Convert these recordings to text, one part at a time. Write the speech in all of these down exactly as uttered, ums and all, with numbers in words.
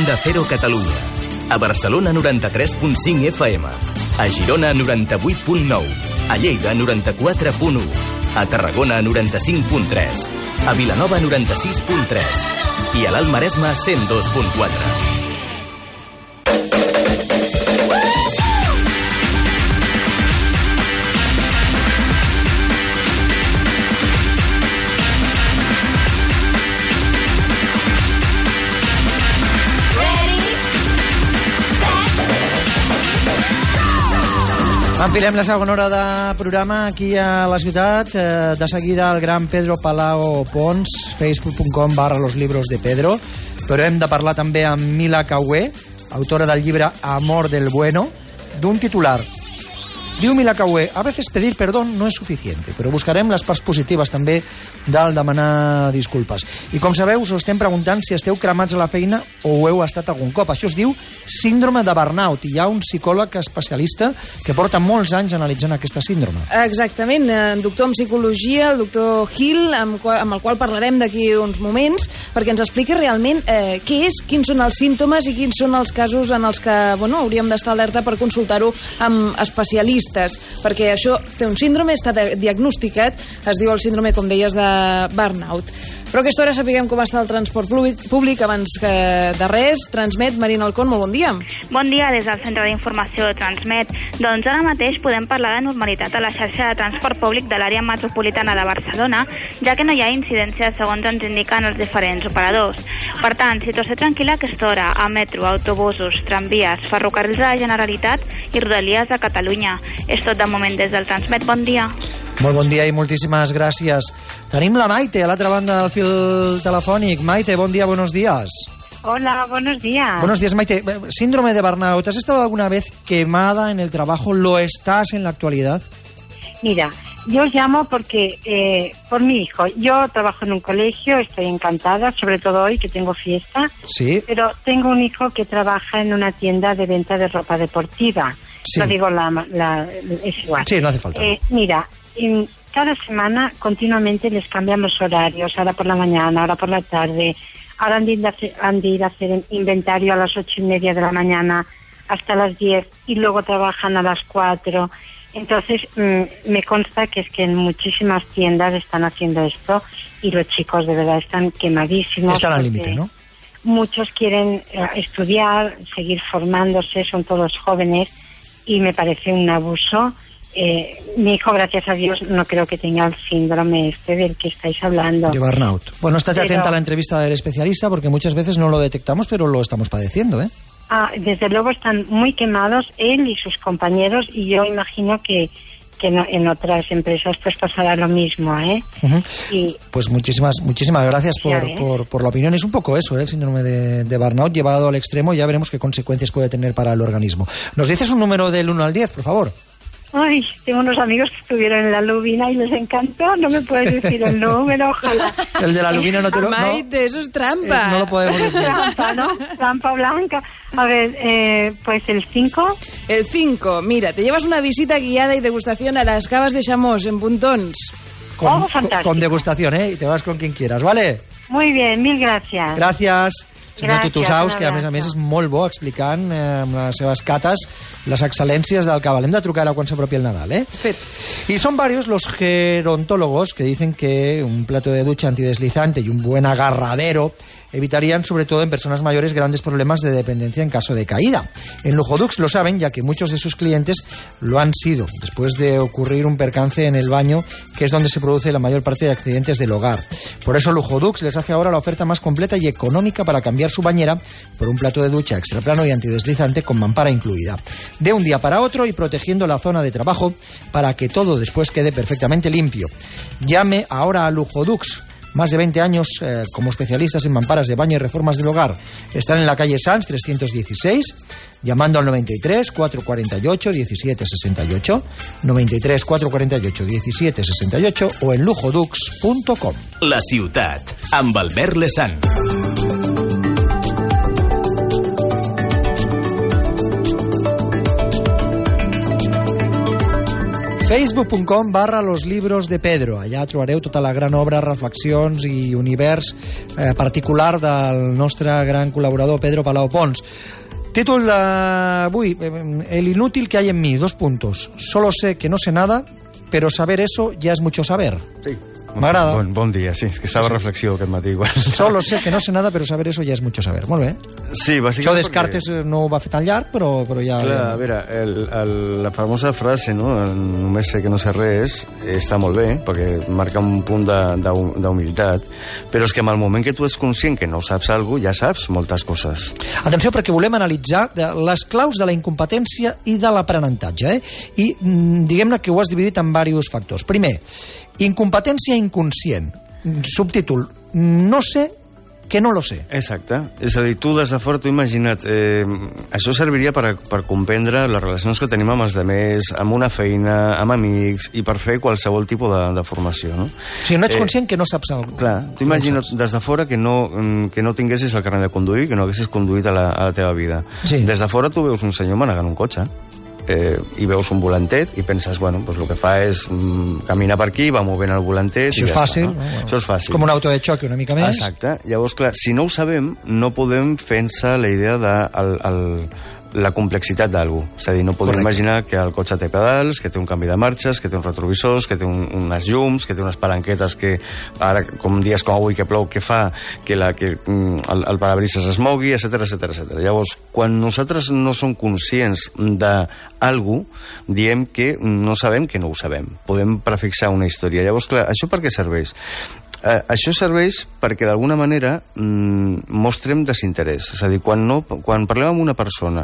Onda Cero Catalunya. A Barcelona noranta-tres punt cinc F M. A Girona noranta-vuit punt nou. A Lleida noranta-quatre punt u. A Tarragona noranta-cinc punt tres. A Vilanova noranta-sis punt tres. I a l'Alt Maresme cent dos punt quatre. Enfilem la segona hora de programa aquí a la ciutat. Eh, de seguida el gran Pedro Palao Pons, facebook punt com barra los libros de Pedro. Però hem de parlar també amb Mila Caué, autora del llibre Amor del Bueno, d'un titular. Diu Mila Caué, a veces pedir perdón no es suficiente, però buscarem les parts positives també del demanar disculpes. I com sabeu, us estem preguntant si esteu cremats a la feina o ho heu estat algun cop. Això es diu síndrome de burnout, i hi ha un psicòleg especialista que porta molts anys analitzant aquesta síndrome. Exactament, doctor en psicologia, el doctor Hill, amb, amb el qual parlarem d'aquí uns moments, perquè ens expliqui realment eh, què és, quins són els símptomes i quins són els casos en els que bueno, hauríem d'estar alerta per consultar-ho amb especialistes, perquè això té un síndrome, està diagnosticat, es diu el síndrome, com deies, de burnout. Però a aquesta hora sapiguem com està el transport públic, públic abans que de res. Transmet, Marina Alcón, molt bon dia. Bon dia des del Centre d'Informació Transmet. Doncs ara mateix podem parlar de normalitat a la xarxa de transport públic de l'àrea metropolitana de Barcelona, ja que no hi ha incidències segons ens indiquen els diferents operadors. Per tant, situació tranquil·la a aquesta hora a metro, autobusos, tramvies, ferrocarrils de la Generalitat i rodalies de Catalunya. És tot de moment des del Transmet. Bon dia. Molt bon dia i moltíssimes gràcies. Tenim la Maite a l'altra banda del fil telefònic. Maite, bon dia, buenos días. Hola, buenos días. Buenos días, Maite. Síndrome de burnout. ¿Has estado alguna vez quemada en el trabajo? ¿Lo estás en la actualidad? Mira, yo os llamo porque eh, por mi hijo. Yo trabajo en un colegio, estoy encantada, sobre todo hoy que tengo fiesta. Sí. Pero tengo un hijo que trabaja en una tienda de venta de ropa deportiva. Sí. No digo la, la, es igual. Sí, no hace falta. Eh, mira, en, cada semana continuamente les cambian los horarios, ahora por la mañana, ahora por la tarde. Ahora han de ir a hacer, han de ir a hacer inventario a las ocho y media de la mañana hasta las diez y luego trabajan a las cuatro. Entonces, mmm, me consta que es que en muchísimas tiendas están haciendo esto y los chicos de verdad están quemadísimos. Están al límite, ¿no? Muchos quieren eh, estudiar, seguir formándose, son todos jóvenes y me parece un abuso. Eh, mi hijo, gracias a Dios, no creo que tenga el síndrome este del que estáis hablando. De burnout. Bueno, estate pero... atenta a la entrevista del especialista porque muchas veces no lo detectamos, pero lo estamos padeciendo, ¿eh? Ah, desde luego están muy quemados él y sus compañeros y yo imagino que, que no, en otras empresas pues pasará lo mismo, ¿eh? Uh-huh. Y, pues muchísimas muchísimas gracias por, ¿eh? por, por la opinión. Es un poco eso, ¿eh? El síndrome de, de burnout llevado al extremo. Ya veremos qué consecuencias puede tener para el organismo. ¿Nos dices un número del uno al diez, por favor? Ay, tengo unos amigos que estuvieron en la Lubina y les encantó. No me puedes decir el número, ojalá. El de la Lubina no te lo... Maite, no, eso es trampa. Eh, no lo podemos decir. Trampa, ¿no? Trampa blanca. A ver, eh, pues el cinco. El cinco, mira, te llevas una visita guiada y degustación a las cavas de Xamos en Puntons. Con, oh, fantástico. Con degustación, ¿eh? Y te vas con quien quieras, ¿vale? Muy bien, mil gracias. Gràcies. Senyor Tutusaus, que a més a més és abrazo. molt bo explicant eh, amb les seves cates les excel·lències del cava. Hem de trucar ara quan s'apropi el Nadal, ¿eh? Fet. Y son varios los gerontólogos que dicen que un plato de ducha antideslizante y un buen agarradero evitarían, sobre todo en personas mayores, grandes problemas de dependencia en caso de caída. En Lujodux lo saben, ya que muchos de sus clientes lo han sido, después de ocurrir un percance en el baño, que es donde se produce la mayor parte de accidentes del hogar. Por eso Lujodux les hace ahora la oferta más completa y económica para cambiar su bañera por un plato de ducha extraplano y antideslizante con mampara incluida. De un día para otro y protegiendo la zona de trabajo para que todo después quede perfectamente limpio. Llame ahora a Lujodux. Más de veinte años eh, como especialistas en mamparas de baño y reformas del hogar. Están en la calle Sanz trescientos dieciséis, llamando al noventa y tres, cuatrocientos cuarenta y ocho, diecisiete sesenta y ocho, noventa y tres, cuatrocientos cuarenta y ocho, diecisiete sesenta y ocho o en lujodux punto com. La ciutat, amb Albert Lesan. facebook.com barra los libros de Pedro. Allà trobareu tota la gran obra, reflexions i univers eh, particular del nostre gran col·laborador Pedro Palau Pons. Títol d'avui, El inútil que hay en mí, dos puntos. Solo sé que no sé nada, pero saber eso ya es mucho saber. Sí. M'agrada. Bon, bon dia, sí, és que estava sí. reflexió aquest matí. Igual. Solo sé que no sé nada, pero saber eso ya es mucho saber. Molt bé. Sí, bàsicament... Això Descartes perquè... no ho va fer tan llarg, però, però ja... Clar, a veure, el, el, la famosa frase, no? Només sé que no sé res, està molt bé, perquè marca un punt d'humilitat, però és que en el moment que tu ets conscient que no saps alguna cosa, ja saps moltes coses. Atenció, perquè volem analitzar les claus de la incompetència i de l'aprenentatge, eh? I diguem-ne que ho has dividit en diversos factors. Primer, incompetència inconscient. Subtítol, no sé que no lo sé. Exacte. És a dir, tu des de fora, tu imagina't, eh, això serviria per, per comprendre les relacions que tenim amb els altres, amb una feina, amb amics, i per fer qualsevol tipus de, de formació, no? O sigui, no ets conscient eh, que no saps alguna cosa. Clar, tu imagina't no des de fora que no, que no tinguessis el carnet de conduir, que no haguessis conduït a la, a la teva vida. Sí. Des de fora tu veus un senyor manegant un cotxe, Eh, i veus un volantet i penses, bueno, pues el que fa és mm, caminar per aquí, va movent el volantet. Això i és ja fàcil. Està, no? No? Això és fàcil. És com un auto de xoc una mica més. Exacte. Llavors, clar, si no ho sabem, no podem fer-se la idea de el, el, la complexitat d'algú. És a dir, no podem Correcte. imaginar que el cotxe té pedals, que té un canvi de marxes, que té uns retrovisors, que té un, unes llums, que té unes palanquetes que, ara, com dies com avui que plou, que fa que, la, que el, el parabrises es mogui, etcètera, etcètera, etcètera. Llavors, quan nosaltres no som conscients d'algú, diem que no sabem que no ho sabem. Podem prefixar una història. Llavors, clar, això per què serveix? Eh, això serveix perquè d'alguna manera mm, mostrem desinterès. És a dir, quan, no, quan parlem amb una persona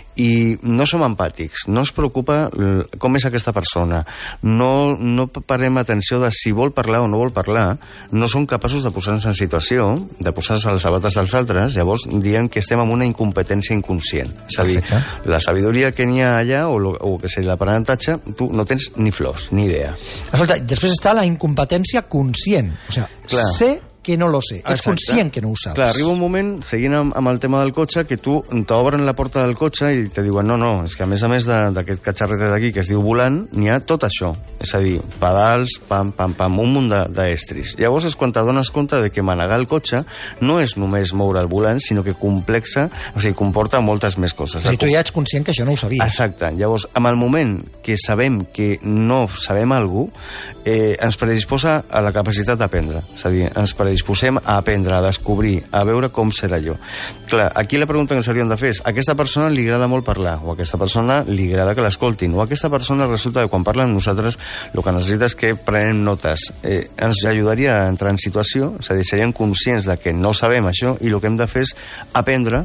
i no som empàtics, no ens preocupa com és aquesta persona, no, no parem atenció de si vol parlar o no vol parlar, no som capaços de posar-nos en situació, de posar-nos a les sabates dels altres, llavors diem que estem en una incompetència inconscient. És a dir, Perfecte. la sabidoria que n'hi ha allà, o, lo, o que sigui l'aprenentatge, tu no tens ni flors, ni idea. Escolta, després està la incompetència conscient. O sigui, Clar. sé que no lo sé. Ets Exacte. conscient que no ho saps. Clar, arriba un moment, seguint amb, amb el tema del cotxe, que tu t'obren la porta del cotxe i te diuen, no, no, és que a més a més d'aquest catxarret d'aquí que es diu volant, n'hi ha tot això. És a dir, pedals, pam, pam, pam, un munt d'estris. Llavors és quan t'adones compte de que manegar el cotxe no és només moure el volant, sinó que complexa, o sigui, comporta moltes més coses. O sigui, tu ja ets conscient que això no ho sabies. Exacte. Llavors, amb el moment que sabem que no sabem alguna cosa, eh, ens predisposa a la capacitat d'aprendre. És a dir, ens predisposem a aprendre, a descobrir, a veure com serà jo. Clar, aquí la pregunta que ens hauríem de fer és, a aquesta persona li agrada molt parlar, o a aquesta persona li agrada que l'escoltin, o a aquesta persona resulta que quan parla amb nosaltres el que necessita és que prenem notes. Eh, ens ajudaria a entrar en situació, és a dir, seríem conscients de que no sabem això i el que hem de fer és aprendre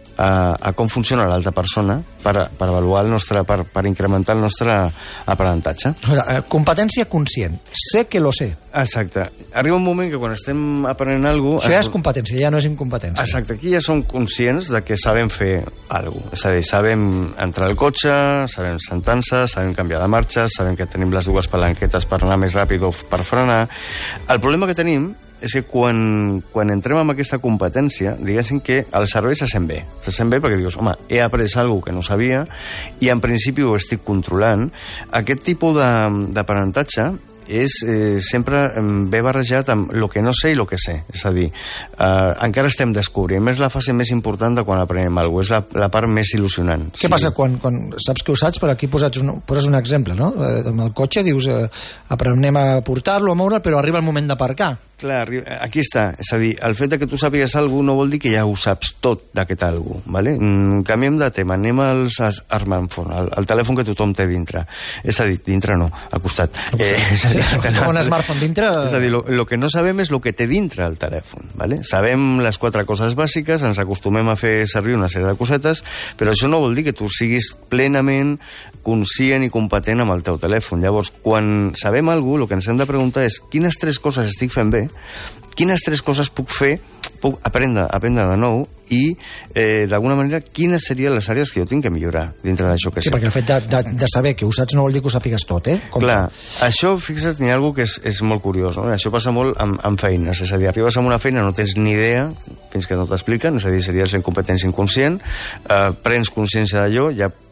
a, a com funciona l'altra persona per, per avaluar el nostre, per, per incrementar el nostre aprenentatge. Competència conscient. Sé que lo sé. Exacte. Arriba un moment que quan estem aprenent alguna cosa... Això ja és competència, ja no és incompetència. Exacte. Aquí ja som conscients de que sabem fer alguna cosa. És a dir, sabem entrar al cotxe, sabem sentar-se, sabem canviar de marxa, sabem que tenim les dues palanquetes per anar més ràpid o per frenar. El problema que tenim és que quan, quan entrem en aquesta competència, diguéssim que el cervell se sent bé. Se sent bé perquè dius, home, he après alguna cosa que no sabia i en principi ho estic controlant. Aquest tipus d'aprenentatge és eh, sempre ve barrejat amb el que no sé i el que sé. És a dir, eh, encara estem descobrint. És la fase més important de quan aprenem alguna cosa. És la, la part més il·lusionant. Què sí. passa quan, quan saps que ho saps, però aquí poses un, poses un exemple, no? Eh, amb el cotxe dius, eh, aprenem a portar-lo, a moure'l, però arriba el moment d'aparcar. Clar, aquí està. És a dir, el fet que tu sàpigues alguna cosa no vol dir que ja ho saps tot d'aquest alguna cosa, ¿vale? Mm, canviem de tema, anem als smartphones, el, el telèfon que tothom té dintre. És a dir, dintre no, al costat. Al costat. Eh, és a dir, un smartphone dintre... És a dir, el que no sabem és el que té dintre el telèfon, ¿vale? Sabem les quatre coses bàsiques, ens acostumem a fer servir una sèrie de cosetes, però això no vol dir que tu siguis plenament conscient i competent amb el teu telèfon. Llavors, quan sabem alguna cosa, el que ens hem de preguntar és quines tres coses estic fent bé, quines tres coses puc fer, puc aprendre, aprendre de nou i, eh, d'alguna manera, quines serien les àrees que jo tinc que millorar dintre d'això que sí, sé. Sí, perquè el fet de, de, de saber que ho saps no vol dir que ho sàpigues tot, eh? Com Clar, que... això, fixa't, n'hi ha alguna que és, és molt curiós, no? Això passa molt amb, amb feines, és a dir, arribes a una feina, no tens ni idea, fins que no t'expliquen, és a dir, series la incompetència inconscient, eh, prens consciència d'allò, ja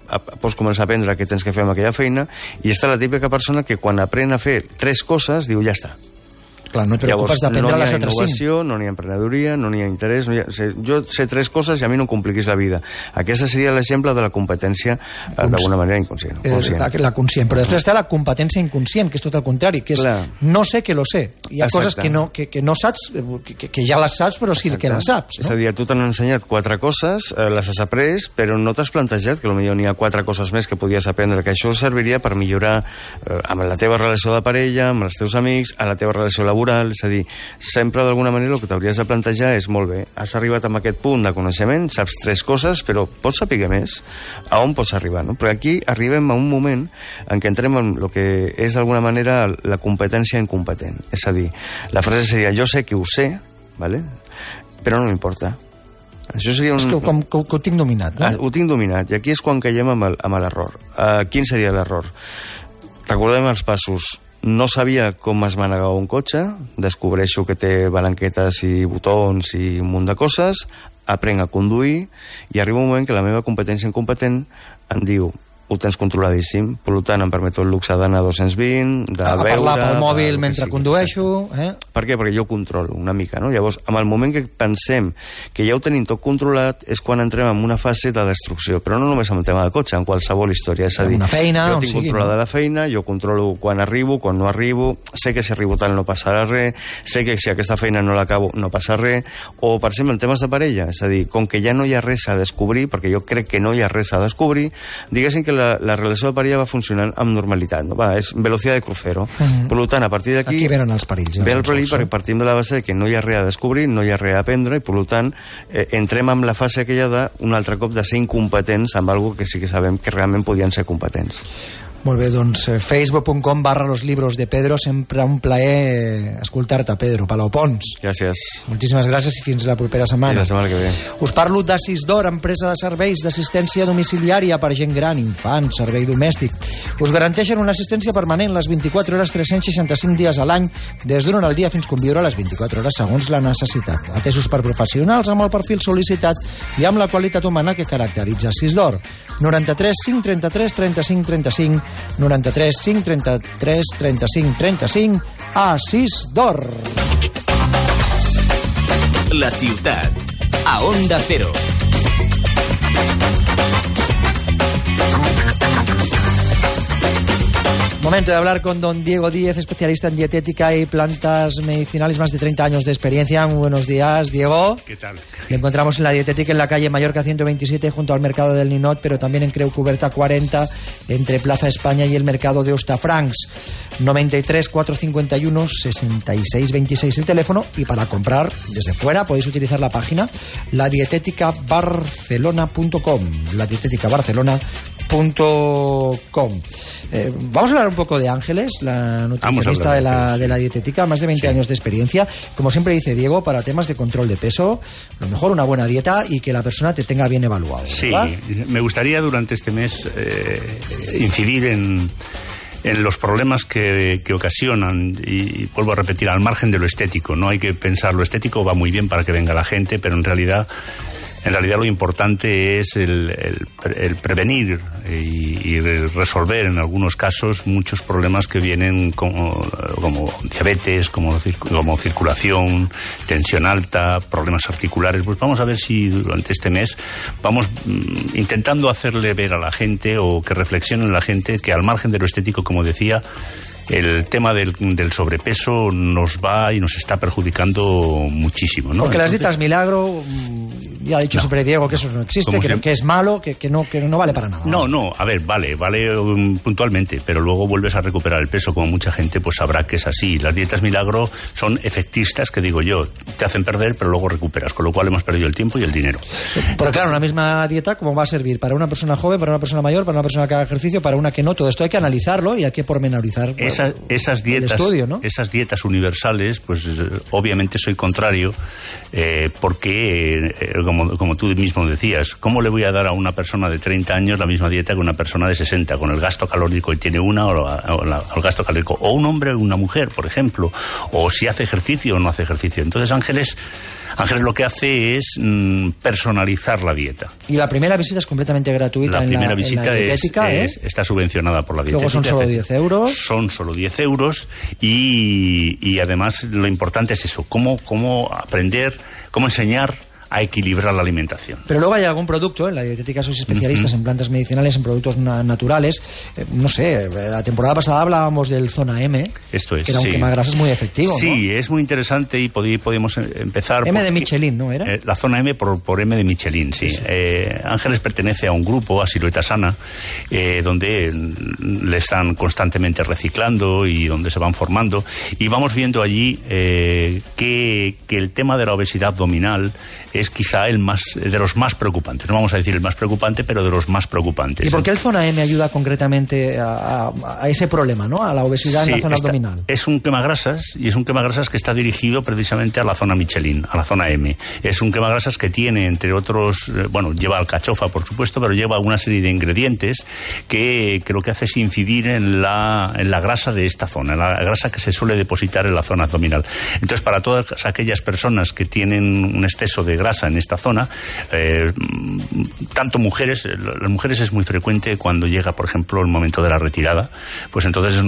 pots començar a aprendre què tens que fer amb aquella feina, i està la típica persona que quan aprèn a fer tres coses diu ja està. Clar, no et preocupes d'aprendre no les altres cinc. No hi ha innovació, no hi ha emprenedoria, no hi ha interès. No hi ha... Jo sé tres coses i a mi no em compliquis la vida. Aquesta seria l'exemple de la competència eh, d'alguna manera inconscient. Conscient. La, la conscient. Però després està la competència inconscient, que és tot el contrari, que és Clar. no sé que lo sé. Hi ha Exacte. coses que no, que, que no saps, que, que ja les saps, però sí Exacte. que les saps. No? És a dir, tu t'han ensenyat quatre coses, eh, les has après, però no t'has plantejat que potser n'hi ha quatre coses més que podies aprendre, que això serviria per millorar eh, amb la teva relació de parella, amb els teus amics, a la teva relació laboral. És a dir, sempre d'alguna manera el que t'hauries de plantejar és, molt bé, has arribat a aquest punt de coneixement, saps tres coses, però pots saber més? A on pots arribar? No? Però aquí arribem a un moment en què entrem en el que és d'alguna manera la competència incompetent. És a dir, la frase seria, jo sé que ho sé, ¿vale? Però no m'importa. Això seria un... És que, com, que, que ho tinc dominat, no? Ah, ho tinc dominat, i aquí és quan caiem amb l'error. Uh, quin seria l'error? Recordem els passos. No sabia com es manegava un cotxe, descobreixo que té balanquetes i botons i un munt de coses, aprenc a conduir i arriba un moment que la meva competència incompetent em diu, ho tens controladíssim, per tant em permeto el luxe d'anar a dos-cents vint, de a veure... A parlar pel mòbil mentre sí, condueixo... Eh? Per què? Perquè jo controlo una mica, no? Llavors, en el moment que pensem que ja ho tenim tot controlat és quan entrem en una fase de destrucció, però no només en el tema del cotxe, en qualsevol història, és a dir, una feina, jo tinc sigui, controlada no? la feina, jo controlo quan arribo, quan no arribo, sé que si arribo tal no passarà res, sé que si aquesta feina no l'acabo no passa res, o per exemple en temes de parella, és a dir, com que ja no hi ha res a descobrir, perquè jo crec que no hi ha res a descobrir, diguéssim que la, la relació de parella va funcionant amb normalitat, no? Va, és velocitat de crucero. Uh-huh. Per tant, a partir d'aquí... Aquí venen els perills. Ve el perill perquè partim de la base que no hi ha res a descobrir, no hi ha res a aprendre, i per tant eh, entrem en la fase aquella d'un altre cop de ser incompetents amb algo que sí que sabem que realment podien ser competents. Molt bé, doncs facebook punt com barra los libros de Pedro, sempre un plaer escoltar-te, Pedro Palau Pons. Gràcies. Moltíssimes gràcies i fins la propera setmana. I la setmana que ve. Us parlo d'Assisdor, empresa de serveis d'assistència domiciliària per gent gran, infants, servei domèstic. Us garanteixen una assistència permanent les vint-i-quatre hores, tres cents seixanta-cinc dies a l'any, des d'un hora al dia fins conviure les vint-i-quatre hores segons la necessitat. Atesos per professionals amb el perfil sol·licitat i amb la qualitat humana que caracteritza Assisdor. noranta-tres cinc trenta-tres trenta-cinc trenta-cinc noranta-tres cinc trenta-tres trenta-cinc trenta-cinc Assisdor. La ciutat a Onda Cero. Momento de hablar con don Diego Díez, especialista en dietética y plantas medicinales, más de treinta años de experiencia. Muy buenos días, Diego. ¿Qué tal? Le encontramos en la dietética en la calle Mallorca ciento veintisiete, junto al mercado del Ninot, pero también en Creu Cuberta cuarenta, entre Plaza España y el mercado de Hostafrancs. noventa y tres, cuatrocientos cincuenta y uno, sesenta y seis veintiséis el teléfono, y para comprar desde fuera podéis utilizar la página la dietética barcelona punto com, la dietética barcelona punto com. Eh, vamos a hablar un poco de Ángeles, la nutricionista de, de la, sí. de la dietética, más de veinte sí. años de experiencia. Como siempre dice Diego, para temas de control de peso, lo mejor una buena dieta y que la persona te tenga bien evaluado, ¿verdad? Sí, me gustaría durante este mes eh, incidir en, en los problemas que, que ocasionan, y, y vuelvo a repetir, al margen de lo estético. No hay que pensar, lo estético va muy bien para que venga la gente, pero en realidad... En realidad lo importante es el, el, el prevenir y, y resolver en algunos casos muchos problemas que vienen como, como diabetes, como, como circulación, tensión alta, problemas articulares. Pues vamos a ver si durante este mes vamos mm, intentando hacerle ver a la gente, o que reflexione la gente, que al margen de lo estético, como decía, el tema del, del sobrepeso nos va y nos está perjudicando muchísimo, ¿no? Porque Entonces, las dietas milagro, ya ha dicho no, siempre Diego que eso no existe, que, se... que es malo, que, que, no, que no vale para nada. No, no, a ver, vale, vale um, puntualmente, pero luego vuelves a recuperar el peso, como mucha gente pues sabrá que es así. Las dietas milagro son efectistas, que digo yo, te hacen perder, pero luego recuperas, con lo cual hemos perdido el tiempo y el dinero. Pero claro, una misma dieta, ¿cómo va a servir? Para una persona joven, para una persona mayor, para una persona que haga ejercicio, para una que no, todo esto hay que analizarlo y hay que pormenorizar. Es Esa, esas dietas, estudio, ¿no? Esas dietas universales, pues obviamente soy contrario, eh, porque, eh, como como, como tú mismo decías, ¿cómo le voy a dar a una persona de treinta años la misma dieta que una persona de sesenta, con el gasto calórico que tiene una o, la, o, la, o el gasto calórico? O un hombre o una mujer, por ejemplo, o si hace ejercicio o no hace ejercicio. Entonces Ángeles... Ángeles lo que hace es mmm, personalizar la dieta. Y la primera visita es completamente gratuita. La en primera la, visita en la dietética, es, ¿eh? es, está subvencionada por la dietética. Luego son solo diez euros. Son solo diez euros y, y además lo importante es eso, cómo, cómo aprender, cómo enseñar a equilibrar la alimentación. Pero luego hay algún producto, en la dietética sois especialistas uh-huh. en plantas medicinales, en productos na- naturales, eh, no sé, la temporada pasada hablábamos del Zona M, Esto es, que era un sí. quemagrasas muy efectivo, Sí, ¿no? es muy interesante y pod- podemos empezar... M de Michelin, ¿no era? Eh, la Zona M por, por M de Michelin, sí. sí. Eh, Ángeles pertenece a un grupo, a Silueta Sana, eh, donde le están constantemente reciclando y donde se van formando, y vamos viendo allí eh, que, que el tema de la obesidad abdominal es quizá el más de los más preocupantes. No vamos a decir el más preocupante, pero de los más preocupantes. ¿Y por qué el Zona M ayuda concretamente a, a, a ese problema, ¿no? A la obesidad sí, en la zona está, abdominal. Es un quemagrasas y es un quemagrasas que está dirigido precisamente a la zona Michelin, a la zona M. Es un quemagrasas que tiene, entre otros, eh, bueno, lleva alcachofa, por supuesto, pero lleva una serie de ingredientes que, que lo que hace es incidir en la, en la grasa de esta zona, en la grasa que se suele depositar en la zona abdominal. Entonces, para todas aquellas personas que tienen un exceso de grasa en esta zona, eh, tanto mujeres, las mujeres es muy frecuente cuando llega, por ejemplo, el momento de la retirada, pues entonces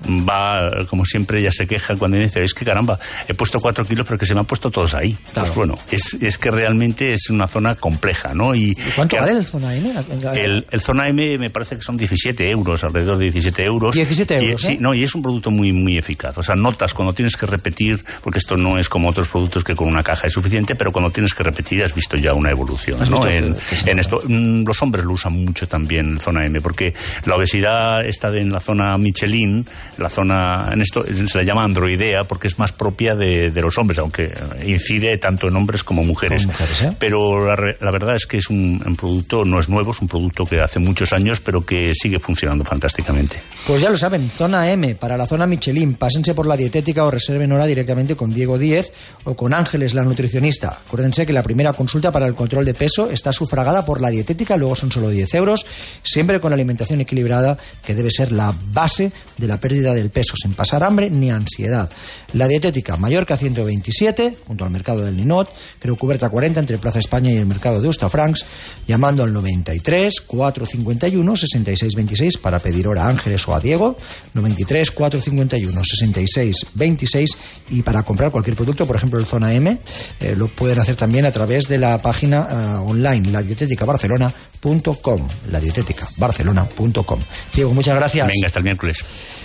va, como siempre, ella se queja cuando dice, es que caramba, he puesto cuatro kilos pero que se me han puesto todos ahí. Claro. Pues bueno, es, es que realmente es una zona compleja, ¿no? ¿Y, ¿Y cuánto que, vale el Zona M? El, el Zona M me parece que son diecisiete euros, alrededor de diecisiete euros. diecisiete euros, y, ¿eh? Sí, no, y es un producto muy, muy eficaz. O sea, notas cuando tienes que repetir, porque esto no es como otros productos que con una caja es suficiente, pero cuando tienes que repetir has visto ya una evolución, ¿no? En, en esto, los hombres lo usan mucho también el Zona M, porque la obesidad está en la zona Michelin, la zona, en esto se le llama androidea, porque es más propia de, de los hombres, aunque incide tanto en hombres como mujeres. Como mujeres, ¿eh? Pero la, la verdad es que es un, un producto, no es nuevo, es un producto que hace muchos años, pero que sigue funcionando fantásticamente. Pues ya lo saben, Zona M para la zona Michelin. Pásense por la dietética o reserven hora directamente con Diego Díez o con Ángeles, la nutricionista. Acuérdense que la primera consulta para el control de peso está sufragada por la dietética, luego son solo diez euros, siempre con alimentación equilibrada, que debe ser la base de la pérdida del peso, sin pasar hambre ni ansiedad. La dietética, Mallorca ciento veintisiete, junto al mercado del Ninot, Creu Coberta cuarenta, entre Plaza España y el mercado de Hostafrancs, llamando al noventa y tres, cuatrocientos cincuenta y uno, sesenta y seis veintiséis para pedir hora a Ángeles o a Diego, noventa y tres, cuatrocientos cincuenta y uno, sesenta y seis veintiséis, y para comprar cualquier producto, por ejemplo el Zona M, eh, lo pueden hacer también a través de la página uh, online, la dietética barcelona punto com, la dietética barcelona punto com. Diego, muchas gracias. Venga, hasta el miércoles.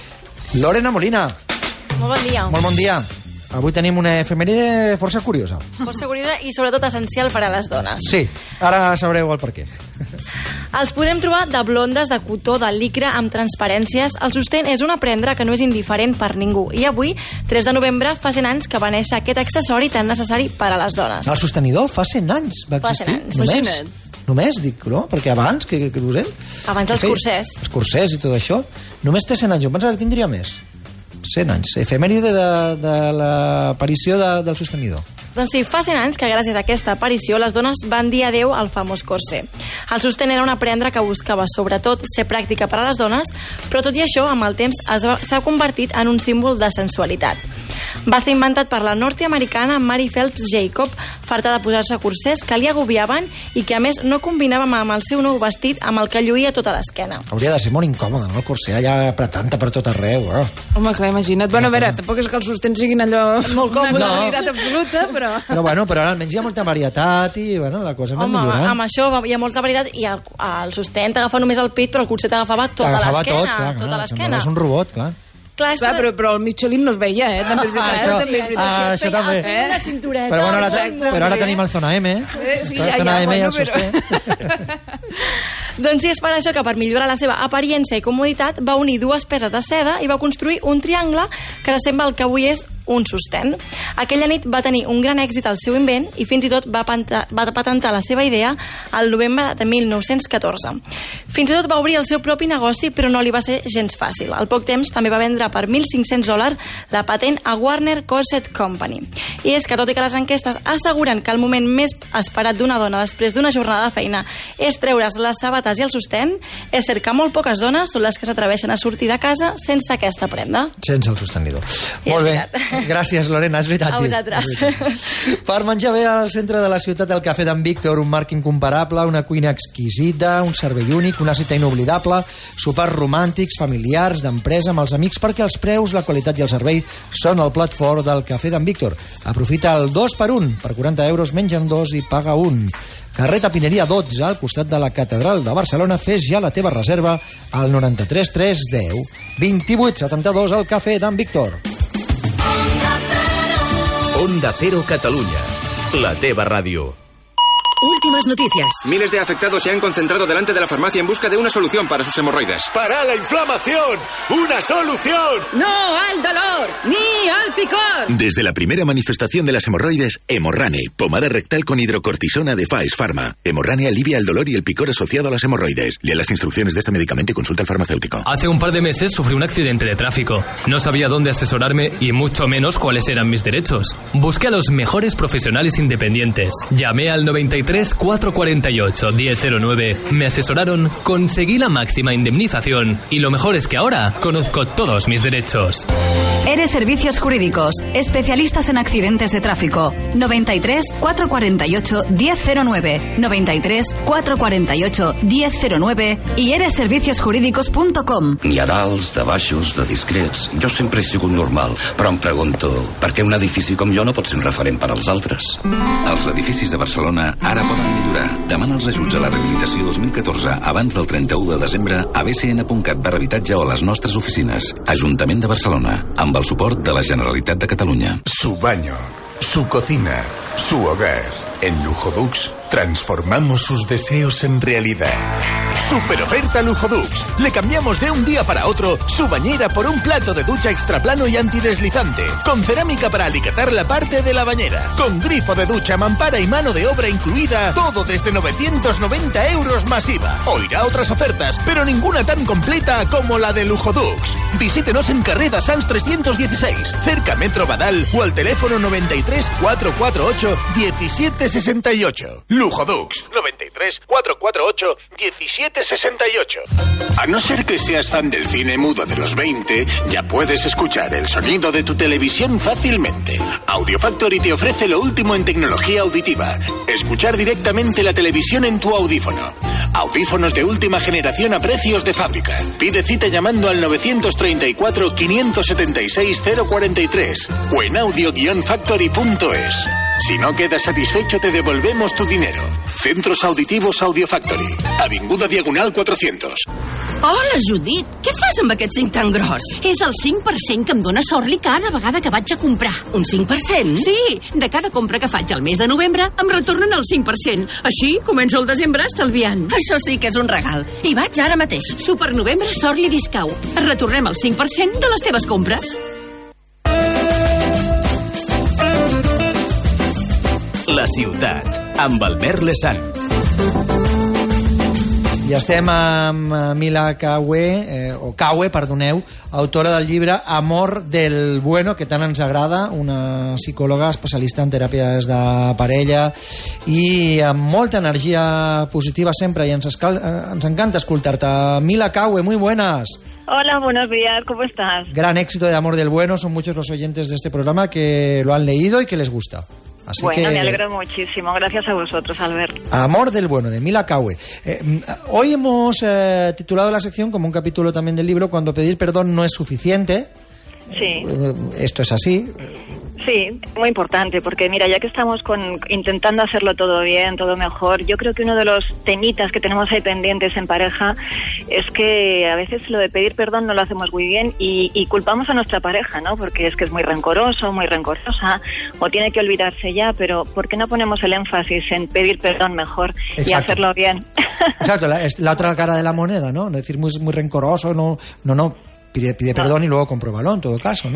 Lorena Molina. Molt bon dia. Molt bon dia. Avui tenim una efemèride força curiosa. Força curiosa i sobretot essencial per a les dones. Sí, ara sabreu el per què. Els podem trobar de blondes, de cotó, de licra, amb transparències. El sostén és una prenda que no és indiferent per ningú. I avui, tres de novembre, fa cent anys que va néixer aquest accessori tan necessari per a les dones. El sostenidor fa cent anys va existir. Fa cent anys. Només. Imagina't. Només, dic, no? Perquè abans, que, que usem? Abans els cursers. Els cursers i tot això. Només té cent anys. Jo pensava que tindria més. cent anys. Efemèride de, de l'aparició de, del sostenidor. Doncs sí, fa cent anys que gràcies a aquesta aparició les dones van dir adeu al famós corser. El sostén era una prenda que buscava sobretot ser pràctica per a les dones, però tot i això, amb el temps, s'ha convertit en un símbol de sensualitat. Va ser inventat per la nord-americana Mary Phelps Jacob, farta de posar-se cursers que li agobiaven i que a més no combinava amb el seu nou vestit amb el que lluïa tota l'esquena. Hauria de ser molt incòmode, no? El corser allà apretant-te per tot arreu. Oh. Home, clar, imagina't. Bueno, a veure, tampoc és que els sostens siguin allò... Molt còmode. Una necessitat absoluta, però... Però bueno, però ara almenys hi ha molta varietat i bueno, la cosa va Home, millorant. amb això hi ha molta varietat i el, el sostén t'agafa només el pit, però el corser t'agafava tota l'esquena. Tota l'esquena. És un robot, clar. Clar, és Clar, però, però el Michelin no es veia, eh? També és veritat. Ah, això, també és veritat. ah, això també. Eh? Una cintureta. Però, bueno, ara, Exacte. però ara tenim el Zona M. Eh, sí, el ja, Zona ja, M i bueno, el sostén. Doncs sí, és per això que per millorar la seva apariència i comoditat va unir dues peces de seda i va construir un triangle que s'assembla al que avui és un sostén. Aquella nit va tenir un gran èxit al seu invent i fins i tot va, panta, va patentar la seva idea al novembre de mil nou-cents catorze. Fins i tot va obrir el seu propi negoci, però no li va ser gens fàcil. Al poc temps també va vendre per mil cinc-cents dòlars la patent a Warner Corset Company. I és que, tot i que les enquestes asseguren que el moment més esperat d'una dona després d'una jornada de feina és treure's les sabates i el sostén, és cert que molt poques dones són les que s'atreveixen a sortir de casa sense aquesta prenda. Sense el sostenidor. Molt bé. Gràcies, Lorena, és veritat. A vosaltres. Per menjar bé al centre de la ciutat, el Cafè d'en Víctor, un marc incomparable, una cuina exquisita, un servei únic, una cita inoblidable, sopars romàntics, familiars, d'empresa, amb els amics, perquè els preus, la qualitat i el servei són el plat fort del Cafè d'en Víctor. Aprofita el dos per un. Per quaranta euros mengen dos i paga un. Carrer Tapineria dotze, al costat de la Catedral de Barcelona. Fes ja la teva reserva al noranta-tres tres deu vint-i-vuit setanta-dos al Cafè d'en Víctor. Onda Cero Catalunya, la teva ràdio. Últimas noticias. Miles de afectados se han concentrado delante de la farmacia en busca de una solución para sus hemorroides. ¡Para la inflamación! ¡Una solución! ¡No al dolor! ¡Ni al picor! Desde la primera manifestación de las hemorroides, Hemorrane, pomada rectal con hidrocortisona de Faes Pharma. Hemorrane alivia el dolor y el picor asociado a las hemorroides. Lea las instrucciones de este medicamento y consulta al farmacéutico. Hace un par de meses sufrí un accidente de tráfico. No sabía dónde asesorarme y mucho menos cuáles eran mis derechos. Busqué a los mejores profesionales independientes. Llamé al noventa y tres cuatrocientos cuarenta y ocho diez cero nueve. Me asesoraron, conseguí la máxima indemnización y lo mejor es que ahora conozco todos mis derechos. Eres Servicios Jurídicos, especialistas en accidentes de tráfico. noventa y tres cuatrocientos cuarenta y ocho diez cero nueve, noventa y tres cuatrocientos cuarenta y ocho diez cero nueve i eres servicios jurídicos punto com. N'hi ha d'alts, de baixos, de discrets. Jo sempre he sigut normal, però em pregunto per què un edifici com jo no pot ser un referent per als altres? Els edificis de Barcelona ara poden millorar. Demana els ajuts a la rehabilitació dos mil catorze abans del trenta-u de desembre a b c n punt cat barra habitatge o a les nostres oficines. Ajuntament de Barcelona, amb el suport de la Generalitat de Catalunya. Su baño, su cocina, su hogar. En Lujodux transformamos sus deseos en realidad. Super oferta Lujodux. Le cambiamos de un día para otro su bañera por un plato de ducha extra plano y antideslizante, con cerámica para alicatar la parte de la bañera, con grifo de ducha, mampara y mano de obra incluida, todo desde novecientos noventa euros más I V A. Oirá otras ofertas, pero ninguna tan completa como la de Lujodux. Visítenos en Carrera Sans trescientos dieciséis, cerca Metro Badal, o al teléfono noventa y tres cuatrocientos cuarenta y ocho diecisiete sesenta y ocho. Lujodux, noventa y tres cuatrocientos cuarenta y ocho diecisiete sesenta y ocho. A no ser que seas fan del cine mudo de los veinte, ya puedes escuchar el sonido de tu televisión fácilmente. Audio Factory te ofrece lo último en tecnología auditiva. Escuchar directamente la televisión en tu audífono. Audífonos de última generación a precios de fábrica. Pide cita llamando al novecientos treinta y cuatro quinientos setenta y seis cero cuarenta y tres o en audio guion factory punto es. Si no quedas satisfecho, te devolvemos tu dinero. Centros Auditivos Audio Factory. Avinguda Diagonal quatre-cents. Hola, Judit. Què fas amb aquest cinc tan gros? És el cinc per cent que em dóna Sorli cada vegada que vaig a comprar. Un cinc per cent? Sí, de cada compra que faig al mes de novembre em retornen el cinc per cent. Així començo el desembre estalviant. Això sí que és un regal. I vaig ara mateix. Supernovembre Sorli Discount. Retornem el cinc per cent de les teves compres. La ciutat, amb Albert Lesan. I estem amb Mila Caue, eh, o Caue, perdoneu, autora del llibre Amor del Bueno, que tant ens agrada, una psicòloga especialista en teràpies de parella i amb molta energia positiva sempre, i ens, escal, ens encanta escoltar-te. Mila Caue, muy buenas. Hola, buenos días, ¿cómo estás? Gran éxito de Amor del Bueno, son muchos los oyentes de este programa que lo han leído y que les gusta. Así bueno, que... me alegro muchísimo. Gracias a vosotros, Albert. Amor del Bueno, de Mila Caue. Eh, hoy hemos eh, titulado la sección como un capítulo también del libro, Cuando pedir perdón no es suficiente. Sí. Eh, esto es así. Sí, muy importante, porque mira, ya que estamos con intentando hacerlo todo bien, todo mejor, yo creo que uno de los temitas que tenemos ahí pendientes en pareja es que a veces lo de pedir perdón no lo hacemos muy bien y, y culpamos a nuestra pareja, ¿no? Porque es que es muy rencoroso, muy rencorosa, o tiene que olvidarse ya, pero ¿por qué no ponemos el énfasis en pedir perdón mejor? Exacto. Y hacerlo bien? Exacto, la, es la otra cara de la moneda, ¿no? No decir muy, muy rencoroso, no, no, no, pide, pide perdón no. Y luego compruébalo en todo caso, ¿no?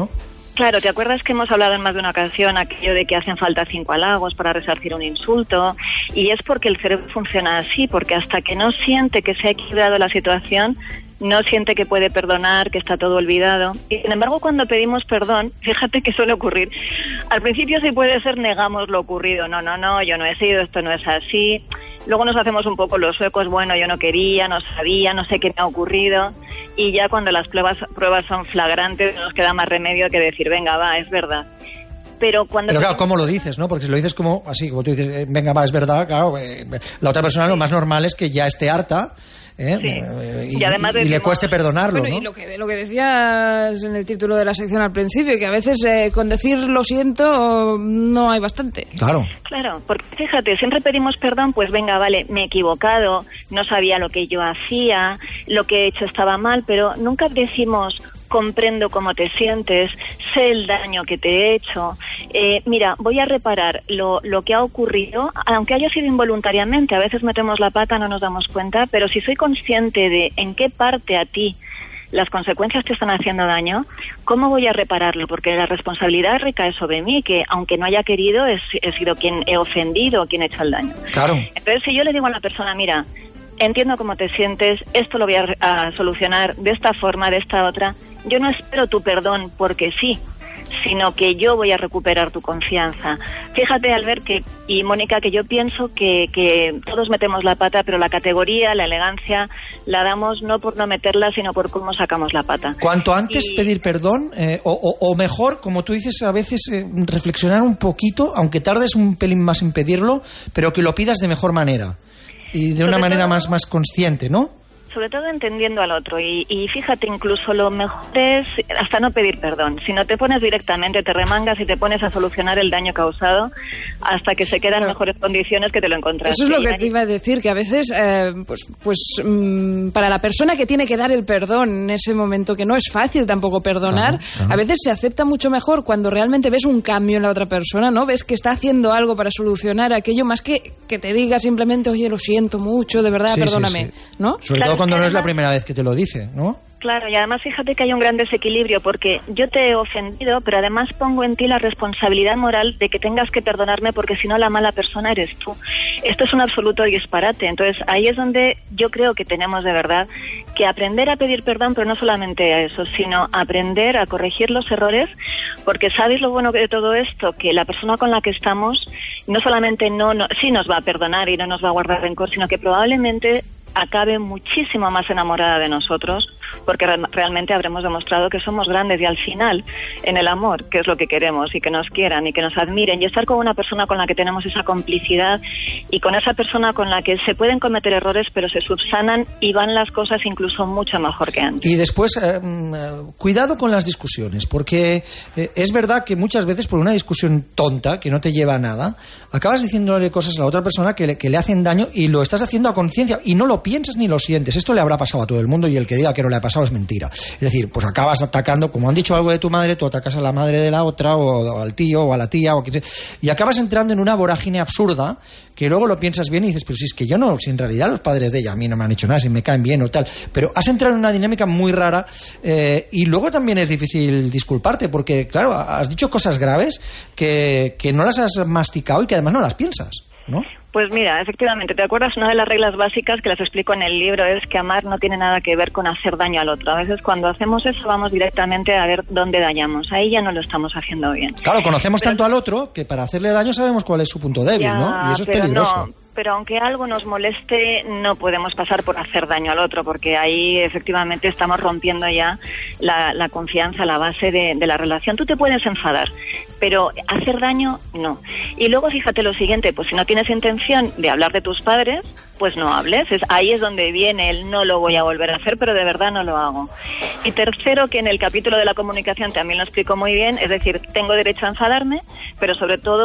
Claro, ¿te acuerdas que hemos hablado en más de una ocasión aquello de que hacen falta cinco halagos para resarcir un insulto? Y es porque el cerebro funciona así, porque hasta que no siente que se ha equilibrado la situación, no siente que puede perdonar, que está todo olvidado. Y sin embargo, cuando pedimos perdón, fíjate que suele ocurrir. Al principio sí puede ser negamos lo ocurrido. No, no, no, yo no he sido, esto no es así. Luego nos hacemos un poco los suecos, bueno, yo no quería, no sabía, no sé qué me ha ocurrido. Y ya cuando las pruebas, pruebas son flagrantes, no nos queda más remedio que decir, venga, va, es verdad. Pero cuando... Pero claro, ¿cómo lo dices, no? Porque si lo dices como así, como tú dices, eh, venga, va, es verdad, claro, eh, la otra persona lo más normal es que ya esté harta, ¿eh? Sí. Eh, y, y además y, y le cueste perdonarlo, bueno, ¿no? Y lo que, lo que decías en el título de la sección al principio, que a veces eh, con decir lo siento no hay bastante. Claro. Claro, porque fíjate, siempre pedimos perdón, pues venga, vale, me he equivocado, no sabía lo que yo hacía, lo que he hecho estaba mal, pero nunca decimos... comprendo cómo te sientes, sé el daño que te he hecho, eh, mira, voy a reparar lo, lo que ha ocurrido, aunque haya sido involuntariamente, a veces metemos la pata, no nos damos cuenta, pero si soy consciente de en qué parte a ti las consecuencias te están haciendo daño, ¿cómo voy a repararlo? Porque la responsabilidad recae sobre mí, que aunque no haya querido, he, he sido quien he ofendido, quien he hecho el daño. Claro. Entonces, si yo le digo a la persona, mira, entiendo cómo te sientes, esto lo voy a, a solucionar de esta forma, de esta otra, yo no espero tu perdón porque sí, sino que yo voy a recuperar tu confianza. Fíjate, Albert, que, y Mónica, que yo pienso que, que todos metemos la pata, pero la categoría, la elegancia, la damos no por no meterla, sino por cómo sacamos la pata. Cuanto antes y... pedir perdón, eh, o, o, o mejor, como tú dices, a veces eh, reflexionar un poquito, aunque tardes un pelín más en pedirlo, pero que lo pidas de mejor manera y de una Sobre manera todo... más, más consciente, ¿no? Sobre todo entendiendo al otro y, y fíjate, incluso lo mejor es hasta no pedir perdón. Si no te pones directamente, te remangas y te pones a solucionar el daño causado hasta que se quedan en mejores condiciones que te lo encontraste. Eso es lo que te iba a decir, que a veces, eh, pues, pues mmm, para la persona que tiene que dar el perdón en ese momento, que no es fácil tampoco perdonar, claro, claro. A veces se acepta mucho mejor cuando realmente ves un cambio en la otra persona, ¿no? Ves que está haciendo algo para solucionar aquello, más que que te diga simplemente, oye, lo siento mucho, de verdad, Sí, perdóname, sí, sí. ¿no? Sobre Claro, todo cuando que no es la además- primera vez que te lo dice, ¿no? Claro, y además fíjate que hay un gran desequilibrio porque yo te he ofendido, pero además pongo en ti la responsabilidad moral de que tengas que perdonarme porque si no la mala persona eres tú. Esto es un absoluto disparate. Entonces ahí es donde yo creo que tenemos de verdad que aprender a pedir perdón, pero no solamente a eso, sino aprender a corregir los errores, porque ¿sabes lo bueno de todo esto? Que la persona con la que estamos no solamente no, no sí nos va a perdonar y no nos va a guardar rencor, sino que probablemente acabe muchísimo más enamorada de nosotros, porque re- realmente habremos demostrado que somos grandes y al final, en el amor, que es lo que queremos, y que nos quieran y que nos admiren, y estar con una persona con la que tenemos esa complicidad y con esa persona con la que se pueden cometer errores pero se subsanan y van las cosas incluso mucho mejor que antes. Y después, eh, mm, cuidado con las discusiones, porque eh, es verdad que muchas veces por una discusión tonta, que no te lleva a nada, acabas diciéndole cosas a la otra persona que le, que le hacen daño y lo estás haciendo a conciencia y no lo piensas ni lo sientes. Esto le habrá pasado a todo el mundo y el que diga que no le ha pasado es mentira. Es decir, pues acabas atacando, como han dicho algo de tu madre, tú atacas a la madre de la otra o, o al tío o a la tía o que sea, y acabas entrando en una vorágine absurda que luego lo piensas bien y dices, pero si es que yo no, si en realidad los padres de ella a mí no me han hecho nada, si me caen bien o tal, pero has entrado en una dinámica muy rara eh, y luego también es difícil disculparte porque, claro, has dicho cosas graves que, que no las has masticado y que además no las piensas, ¿no? Pues mira, efectivamente, ¿te acuerdas? Una de las reglas básicas que las explico en el libro es que amar no tiene nada que ver con hacer daño al otro. A veces cuando hacemos eso vamos directamente a ver dónde dañamos. Ahí ya no lo estamos haciendo bien. Claro, conocemos Pero- tanto al otro que para hacerle daño sabemos cuál es su punto débil, Ya, ¿no? Y eso es pero peligroso. no, pero aunque algo nos moleste, no podemos pasar por hacer daño al otro, porque ahí efectivamente estamos rompiendo ya la, la confianza, la base de, de la relación. Tú te puedes enfadar, pero hacer daño, no. Y luego fíjate lo siguiente, pues si no tienes intención de hablar de tus padres, pues no hables. Es, ahí es donde viene el no lo voy a volver a hacer, pero de verdad no lo hago. Y tercero, que en el capítulo de la comunicación también lo explico muy bien, es decir, tengo derecho a enfadarme, pero sobre todo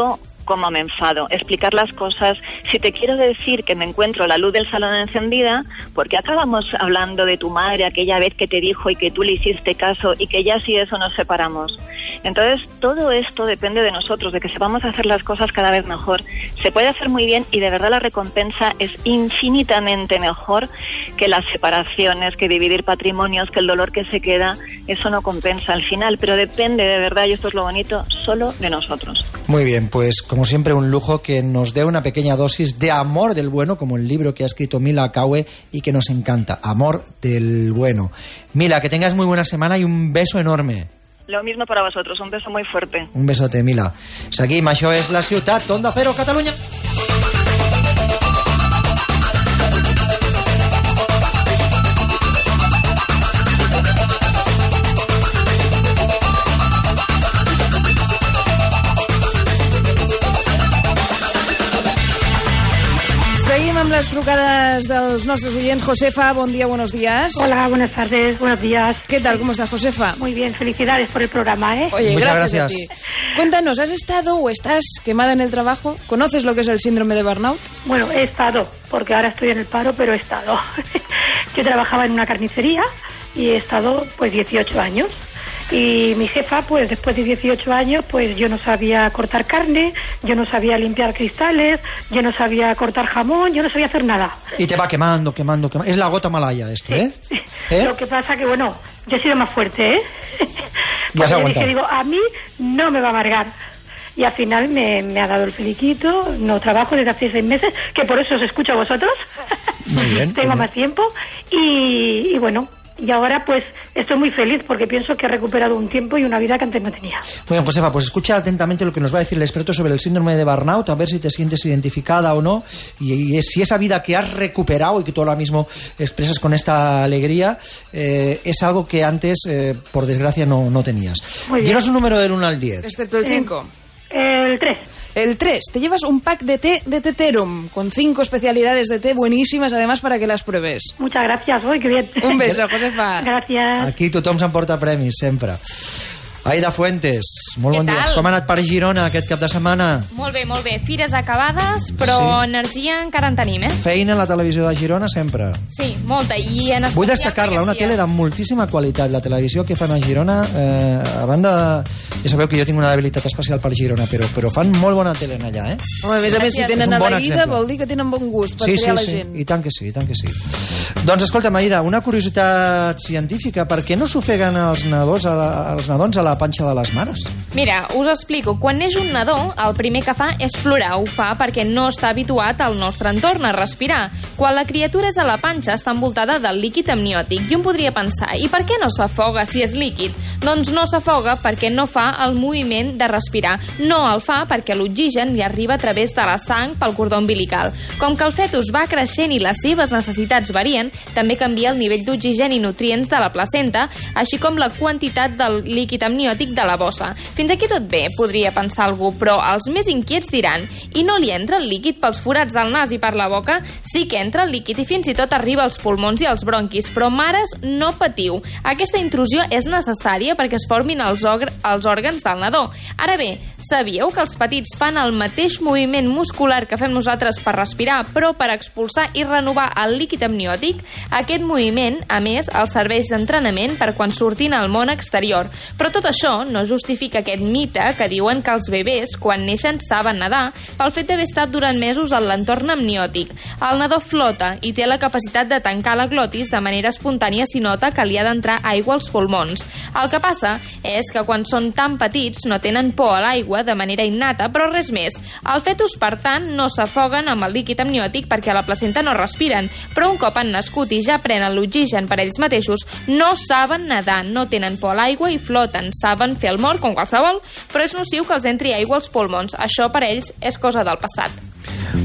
cómo me enfado, explicar las cosas. Si te quiero decir que me encuentro la luz del salón encendida, porque acabamos hablando de tu madre aquella vez que te dijo y que tú le hiciste caso y que ya si eso nos separamos. Entonces, todo esto depende de nosotros, de que sepamos hacer las cosas cada vez mejor. Se puede hacer muy bien y de verdad la recompensa es infinitamente mejor que las separaciones, que dividir patrimonios, que el dolor que se queda, eso no compensa al final, pero depende de verdad, y esto es lo bonito, solo de nosotros. Muy bien, pues como siempre un lujo que nos dé una pequeña dosis de amor del bueno, como el libro que ha escrito Mila Caue y que nos encanta, Amor del Bueno. Mila, que tengas muy buena semana y un beso enorme. Lo mismo para vosotros, un beso muy fuerte. Un besote, Mila. Seguim, això és La Ciutat, Onda Cero, Catalunya. Seguim amb les trucades dels nostres oyents. Josefa, buen día, buenos días. Hola, buenas tardes, buenos días. ¿Qué tal? ¿Cómo está Josefa? Muy bien, felicidades por el programa, ¿eh? Oye, Muchas gracias, gracias. a ti. Cuéntanos, ¿has estado o estás quemada en el trabajo? ¿Conoces lo que es el síndrome de burnout? Bueno, he estado, porque ahora estoy en el paro, pero he estado. Yo trabajaba en una carnicería y he estado pues dieciocho años. Y mi jefa, pues después de dieciocho años, pues yo no sabía cortar carne, yo no sabía limpiar cristales, yo no sabía cortar jamón, yo no sabía hacer nada. Y te va quemando, quemando, quemando. Es la gota malaya esto, ¿eh? ¿Eh? Lo que pasa que, bueno, yo he sido más fuerte, ¿eh? Ya se ha Porque aguantado. dije, digo, a mí no me va a amargar. Y al final me, me ha dado el feliquito, no trabajo desde hace seis meses, que por eso os escucho a vosotros. Muy bien. Tengo muy más tiempo y, y bueno, y ahora pues estoy muy feliz porque pienso que he recuperado un tiempo y una vida que antes no tenía. Muy bien, Josefa, pues escucha atentamente lo que nos va a decir el experto sobre el síndrome de burnout, a ver si te sientes identificada o no, y, y si esa vida que has recuperado y que tú ahora mismo expresas con esta alegría, eh, es algo que antes, eh, por desgracia, no, no tenías. Muy bien. Dinos un número del uno al diez. Excepto el cinco. Eh, el tres. El tres. Te llevas un pack de té de Teterum, con cinco especialidades de té buenísimas, además, para que las pruebes. Muchas gracias, hoy qué bien. Un beso, Josefa. Gracias. Aquí tothom s'emporta premis, sempre. Aida Fuentes, molt Què bon dia. tal? Com ha anat per Girona aquest cap de setmana? Molt bé, molt bé. Fires acabades, però Sí. energia encara en tenim, eh? Feina a la televisió de Girona sempre. Sí, molta. I en Vull especial destacar-la, una aquests dies. tele de moltíssima qualitat. La televisió que fan a Girona, eh, a banda... Ja sabeu que jo tinc una debilitat especial per Girona, però, però fan molt bona tele en allà, eh? Home, a més a més, si És tenen un a bon la Ida, exemple. vol dir que tenen bon gust per Sí, triar sí, la sí, gent. i tant que sí, i tant que sí. Doncs escolta'm, Aida, una curiositat científica. Per què no s'ofeguen els nadons a la, els nadons a la panxa de les mares? Mira, us explico. Quan neix un nadó, el primer que fa és plorar. Ho fa perquè no està habituat al nostre entorn a respirar. Quan la criatura és a la panxa, està envoltada del líquid amniòtic. I un podria pensar, i per què no s'afoga si és líquid? Doncs no s'afoga perquè no fa el moviment de respirar. No el fa perquè l'oxigen li arriba a través de la sang pel cordó umbilical. Com que el fetus va creixent i les seves necessitats varien, també canvia el nivell d'oxigen i nutrients de la placenta, així com la quantitat del líquid amniòtic de la bossa. Fins aquí tot bé, podria pensar algú, però els més inquiets diran, i no li entra el líquid pels forats del nas i per la boca? Sí que entra el líquid i fins i tot arriba als pulmons i als bronquis, però mares, no patiu. Aquesta intrusió és necessària perquè es formin els, els òrgans del nadó. Ara bé, sabíeu que els petits fan el mateix moviment muscular que fem nosaltres per respirar, però per expulsar i renovar el líquid amniòtic? Aquest moviment, a més, els serveix d'entrenament per quan surtin al món exterior. Però tot això no justifica aquest mite que diuen que els bebès, quan neixen, saben nedar pel fet d'haver estat durant mesos en l'entorn amniòtic. El nadó flota i té la capacitat de tancar la glotis de manera espontània si nota que li ha d'entrar aigua als pulmons. El que passa és que quan són tan petits no tenen por a l'aigua de manera innata, però res més. El fetus, per tant, no s'afoguen amb el líquid amniòtic perquè a la placenta no respiren, però un cop han nascut i ja prenen l'oxigen per ells mateixos, no saben nedar, no tenen por a l'aigua i floten, saben fer el mort com qualsevol, però és nociu que els entri aigua als pulmons. Això per ells és cosa del passat.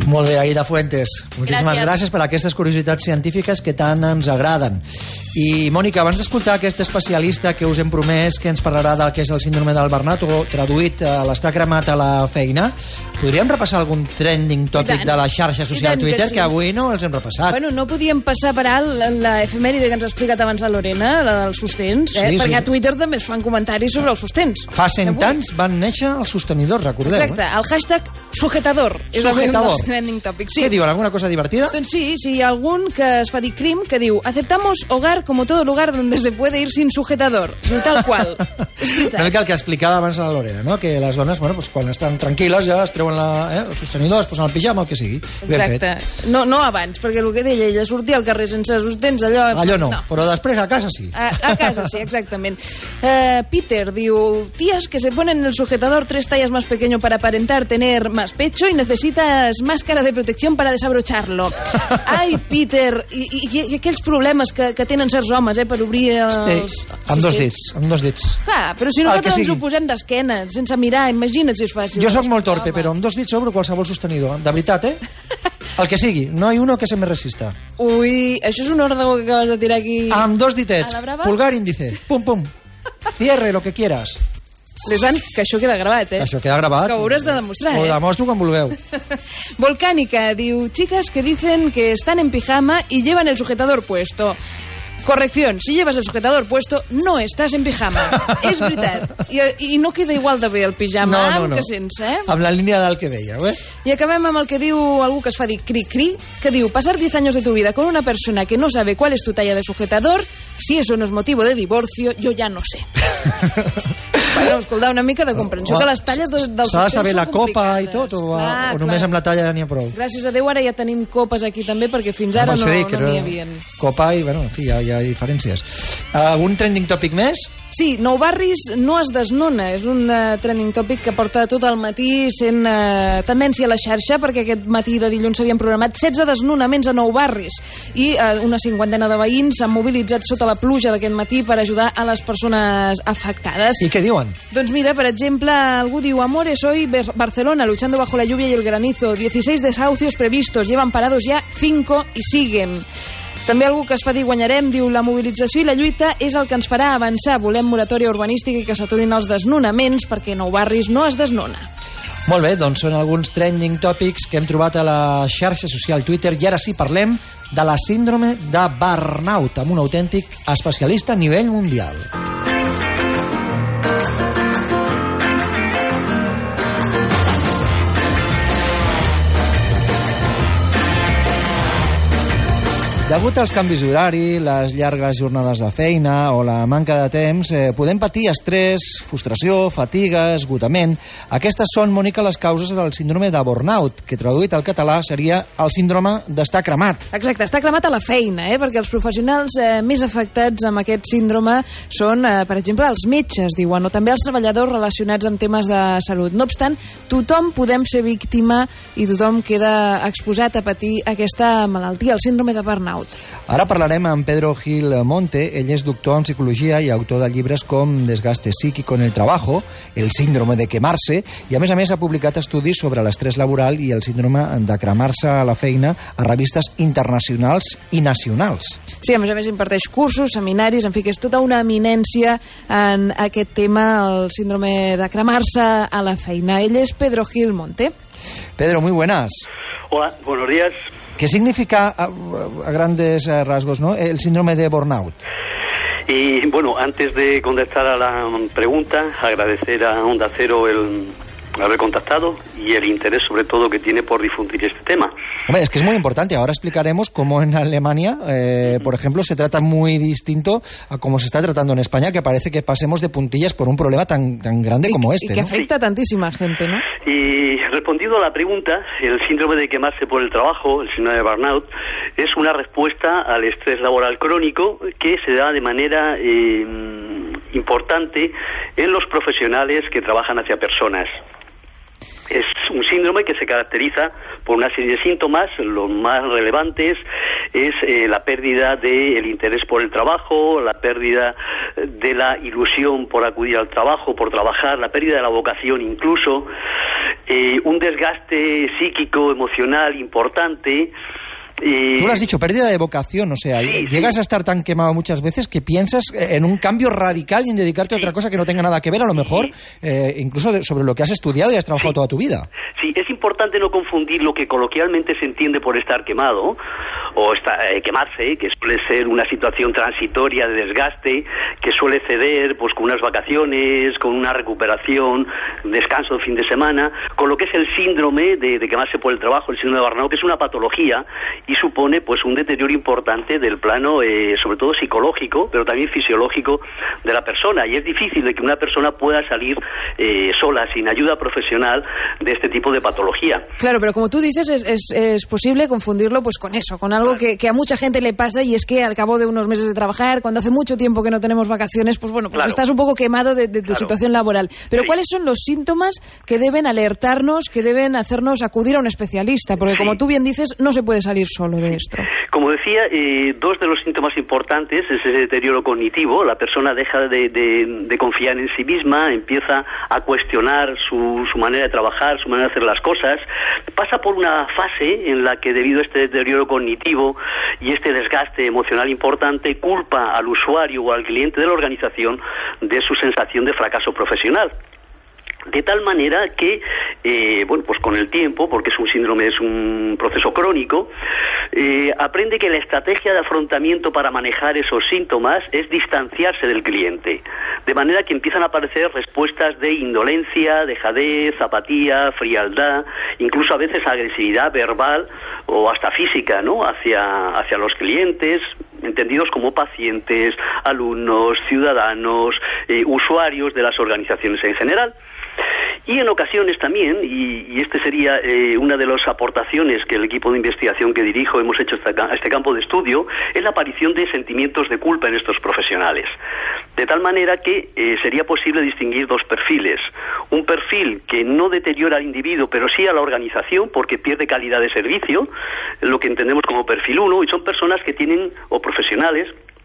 Molt bé, Aida Fuentes. Moltíssimes gràcies. gràcies per aquestes curiositats científiques que tant ens agraden. I, Mònica, abans d'escoltar aquest especialista que us hem promès que ens parlarà del que és el síndrome del burnout, o traduït a l'estar cremat a la feina, podríem repassar algun trending tòpic de la xarxa social Twitter, que, sí. que avui no els hem repassat. Bueno, no podíem passar per alt la efemèride que ens ha explicat abans la Lorena, la dels sostens, eh? sí, perquè sí. a Twitter també es fan comentaris sobre els sostens. Fa cent anys van néixer els sostenidors, recordeu? Exacte, eh? el hashtag sujetador. És sujetador. un trending topics. Sí. Què diuen, alguna cosa divertida? Doncs sí, sí, hi ha algun que es fa dir crim que diu aceptamos hogar como todo lugar donde se puede ir sin sujetador. No tal qual. És veritat. Una mica el que explicava abans la Lorena, no? Que les dones, bueno, pues, quan estan tranquil·les ja es treuen la, eh, el sostenidor, es posen el pijama, el que sigui. Exacte. No, no abans, perquè el que deia ella, sortir al carrer sense sostens, allò... Allò no, no. Però després a casa sí. A, a casa sí, exactament. Uh, Peter diu, tías que se ponen el sujetador tres tallas más pequeño para aparentar tener más pecho y necesitas máscara de protección para desabrocharlo. Ai, Peter, i, i, i aquells problemes que, que tenen certs homes, eh, per obrir els... Sí, amb dos dits, amb dos dits. Clar, però si nosaltres ens ho posem d'esquena, sense mirar, imagina't si és fàcil. Jo sóc molt torpe, però amb dos dits obro qualsevol sostenidor. De veritat, eh? El que sigui, no hi uno que se me resista. Ui, això és un òrdago que acabes de tirar aquí... Amb dos ditets, pulgar índice, pum, pum. Cierre lo que quieras. Lesan, que això queda gravat, eh? Això queda gravat. Que ho hauràs de demostrar, eh? Ho eh? demostro quan vulgueu. Volcánica diu, chicas que dicen que están en pijama y llevan el sujetador puesto. Corrección, si llevas el sujetador puesto, no estás en pijama. És veritat. I, I no queda igual de bé el pijama no, no, amb no. que sense, eh? Amb la línia del que deia, eh? I acabem amb el que diu algú que es fa dir cri-cri, que diu, pasar diez años de tu vida con una persona que no sabe cuál es tu talla de sujetador, si eso no es motivo de divorcio, yo ya no sé. Bueno, escolta, una mica de comprensió, oh, que les talles de, dels s'ha de saber la copa i tot, o, clar, o només clar. Amb la talla n'hi ha prou? Gràcies a Déu ara ja tenim copes aquí també, perquè fins ara no n'hi no, no havia. Copa i, bueno, en fi, hi ha, hi ha diferències. Algun uh, trending topic més? Sí, Nou Barris no es desnona. És un uh, trending topic que porta tot el matí sent uh, tendència a la xarxa, perquè aquest matí de dilluns s'havien programat setze desnonaments a Nou Barris i uh, una cinquantena de veïns s'han mobilitzat sota la pluja d'aquest matí per ajudar a les persones afectades. I què diuen? Doncs mira, per exemple, algú diu Amores, hoy Barcelona luchando bajo la lluvia y el granizo, dieciséis desahucios previstos, llevan parados ya cinco y siguen. També algú que es fa dir guanyarem, diu la mobilització i la lluita és el que ens farà avançar. Volem moratòria urbanística i que s'aturin els desnonaments perquè Nou Barris no es desnona. Molt bé, doncs són alguns trending topics que hem trobat a la xarxa social Twitter i ara sí parlem de la síndrome de burnout amb un autèntic especialista a nivell mundial. Degut als canvis d'horari, les llargues jornades de feina o la manca de temps, eh, podem patir estrès, frustració, fatiga, esgotament. Aquestes són, Mònica, les causes del síndrome de burnout, que traduït al català seria el síndrome d'estar cremat. Exacte, està cremat a la feina, eh? Perquè els professionals eh, més afectats amb aquest síndrome són, eh, per exemple, els metges, diuen, o també els treballadors relacionats amb temes de salut. No obstant, tothom podem ser víctima i tothom queda exposat a patir aquesta malaltia, el síndrome de burnout. Ara parlarem amb Pedro Gil Monte. Ell és doctor en psicologia i autor de llibres com Desgaste psíquico en el trabajo, El síndrome de quemarse, i a més a més ha publicat estudis sobre l'estrès laboral i el síndrome de cremar-se a la feina a revistes internacionals i nacionals. Sí, a més a més imparteix cursos, seminaris, en fi, que és tota una eminència en aquest tema, el síndrome de cremar-se a la feina. Ell és Pedro Gil Monte. Pedro, muy buenas. Hola, buenos días. ¿Qué significa a, a grandes rasgos, ¿no?, el síndrome de burnout? Y bueno, antes de contestar a la pregunta, agradecer a Onda Cero el haber contactado y el interés sobre todo que tiene por difundir este tema. Hombre, es que es muy importante. Ahora explicaremos cómo en Alemania, eh, por ejemplo, se trata muy distinto a cómo se está tratando en España, que parece que pasemos de puntillas por un problema tan, tan grande y, como este. Y que ¿no? afecta a tantísima gente, ¿no? Y respondiendo a la pregunta, el síndrome de quemarse por el trabajo, el síndrome de burnout, es una respuesta al estrés laboral crónico que se da de manera eh, importante en los profesionales que trabajan hacia personas. Es un síndrome que se caracteriza por una serie de síntomas. Los más relevantes es eh, la pérdida del interés por el trabajo, la pérdida de la ilusión por acudir al trabajo, por trabajar, la pérdida de la vocación incluso, eh, un desgaste psíquico, emocional importante. Eh, Tú lo has dicho, pérdida de vocación, o sea, sí, llegas sí. a estar tan quemado muchas veces que piensas en un cambio radical y en dedicarte sí. a otra cosa que no tenga nada que ver, a lo mejor, sí. eh, incluso de, sobre lo que has estudiado y has trabajado sí. toda tu vida. Sí, es importante no confundir lo que coloquialmente se entiende por estar quemado, o está, eh, quemarse, que suele ser una situación transitoria de desgaste, que suele ceder pues con unas vacaciones, con una recuperación, descanso de fin de semana, con lo que es el síndrome de, de quemarse por el trabajo, el síndrome de Burnout, que es una patología y supone pues un deterioro importante del plano, eh, sobre todo psicológico, pero también fisiológico de la persona, y es difícil de que una persona pueda salir eh, sola, sin ayuda profesional, de este tipo de patología. Claro, pero como tú dices, es, es, es posible confundirlo pues con eso, con algo que, que a mucha gente le pasa, y es que al cabo de unos meses de trabajar, cuando hace mucho tiempo que no tenemos vacaciones, pues bueno, pues claro. estás un poco quemado de, de tu claro. situación laboral. Pero sí. ¿cuáles son los síntomas que deben alertarnos, que deben hacernos acudir a un especialista? Porque sí. como tú bien dices, no se puede salir solo de esto. Como decía, eh, dos de los síntomas importantes es ese deterioro cognitivo. La persona deja de, de, de confiar en sí misma, empieza a cuestionar su, su manera de trabajar, su manera de hacer las cosas. Pasa por una fase en la que, debido a este deterioro cognitivo y este desgaste emocional importante, culpa al usuario o al cliente de la organización de su sensación de fracaso profesional. De tal manera que, eh, bueno, pues con el tiempo, porque es un síndrome, es un proceso crónico, eh, aprende que la estrategia de afrontamiento para manejar esos síntomas es distanciarse del cliente, de manera que empiezan a aparecer respuestas de indolencia, dejadez, apatía, frialdad, incluso a veces agresividad verbal o hasta física, ¿no?, hacia, hacia los clientes, entendidos como pacientes, alumnos, ciudadanos, eh, usuarios de las organizaciones en general. Y en ocasiones también, y, y este sería eh, una de las aportaciones que el equipo de investigación que dirijo hemos hecho a este campo de estudio, es la aparición de sentimientos de culpa en estos profesionales. De tal manera que eh, sería posible distinguir dos perfiles. Un perfil que no deteriora al individuo, pero sí a la organización, porque pierde calidad de servicio, lo que entendemos como perfil uno, y son personas que tienen, o profesionales,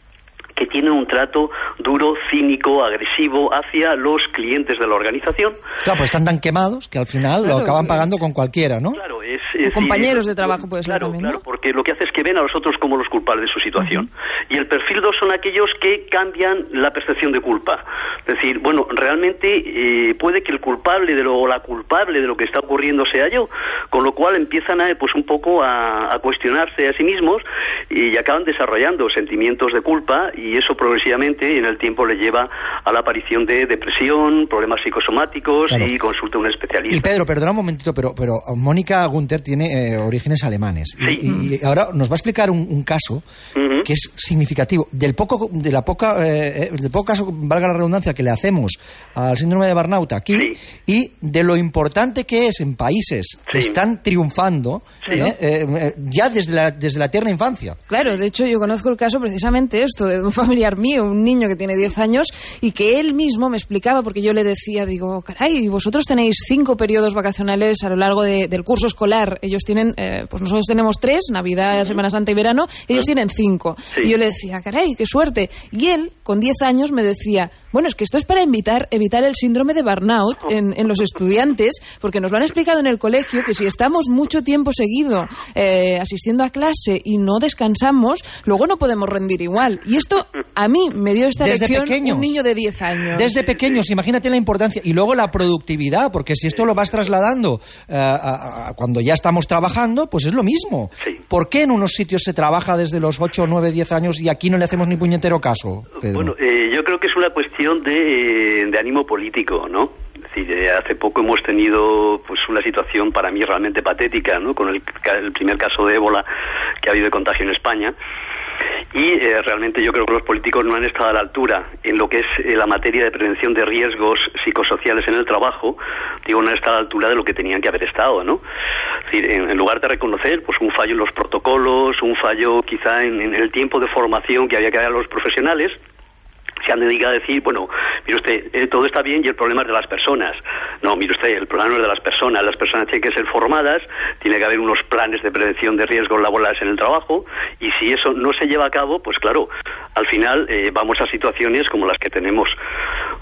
que tienen un trato duro, cínico, agresivo hacia los clientes de la organización. Claro, pues están tan quemados que al final claro, lo acaban pagando con cualquiera, ¿no? Claro, es... es compañeros sí, de trabajo puede ser claro, también, claro, ¿no? Porque lo que hace es que ven a los otros como los culpables de su situación. Uh-huh. Y el perfil dos son aquellos que cambian la percepción de culpa. Es decir, bueno, realmente eh, puede que el culpable de lo, o la culpable de lo que está ocurriendo sea yo, con lo cual empiezan a, pues un poco a, a cuestionarse a sí mismos y acaban desarrollando sentimientos de culpa, y eso progresivamente en el tiempo le lleva a la aparición de depresión, problemas psicosomáticos, claro. y consulta a un especialista. Y Pedro, perdona un momentito, pero, pero Mónica Gunther tiene eh, orígenes alemanes. Sí. Y, y ahora nos va a explicar un, un caso uh-huh. que es significativo. Del poco, de la poca, eh, del poco caso, valga la redundancia, que le hacemos al síndrome de burnout aquí, sí. y de lo importante que es en países que sí. están triunfando, sí. eh, eh, ya desde la, desde la tierna infancia. Claro, de hecho yo conozco el caso precisamente esto, de un familiar mío, un niño que tiene diez años, y que él mismo me explicaba, porque yo le decía, digo, caray, vosotros tenéis cinco periodos vacacionales a lo largo de, del curso escolar. Ellos tienen, eh, pues nosotros tenemos tres, Navidad, uh-huh. Semana Santa y verano, ellos uh-huh. tienen cinco. Sí. Y yo le decía, caray, qué suerte. Y él, con diez años, me decía, bueno, es que esto es para evitar, evitar el síndrome de burnout en, en los estudiantes, porque nos lo han explicado en el colegio, que si estamos mucho tiempo seguido eh, asistiendo a clase y no descansamos, luego no podemos rendir igual. Y esto a mí me dio esta Desde lección pequeños. un niño de diez años. Desde pequeños, imagínate la importancia. Y luego la productividad, porque si esto lo vas trasladando uh, a, a, cuando ya estamos trabajando, pues es lo mismo. Sí. ¿Por qué en unos sitios se trabaja desde los ocho, nueve, diez años y aquí no le hacemos ni puñetero caso, Pedro? Bueno, eh, yo creo que es una cuestión de, de ánimo político, ¿no? Es decir, hace poco hemos tenido pues una situación para mí realmente patética, ¿no?, con el, el primer caso de ébola que ha habido de contagio en España. Y eh, realmente yo creo que los políticos no han estado a la altura en lo que es eh, la materia de prevención de riesgos psicosociales en el trabajo. Digo, no han estado a la altura de lo que tenían que haber estado, ¿no? Es decir, en, en lugar de reconocer pues un fallo en los protocolos, un fallo quizá en, en el tiempo de formación que había que dar a los profesionales, se han dedicado a decir, bueno, mire usted, eh, todo está bien y el problema es de las personas. No, mire usted, el problema no es de las personas. Las personas tienen que ser formadas, tiene que haber unos planes de prevención de riesgos laborales en el trabajo, y si eso no se lleva a cabo, pues claro, al final eh, vamos a situaciones como las que tenemos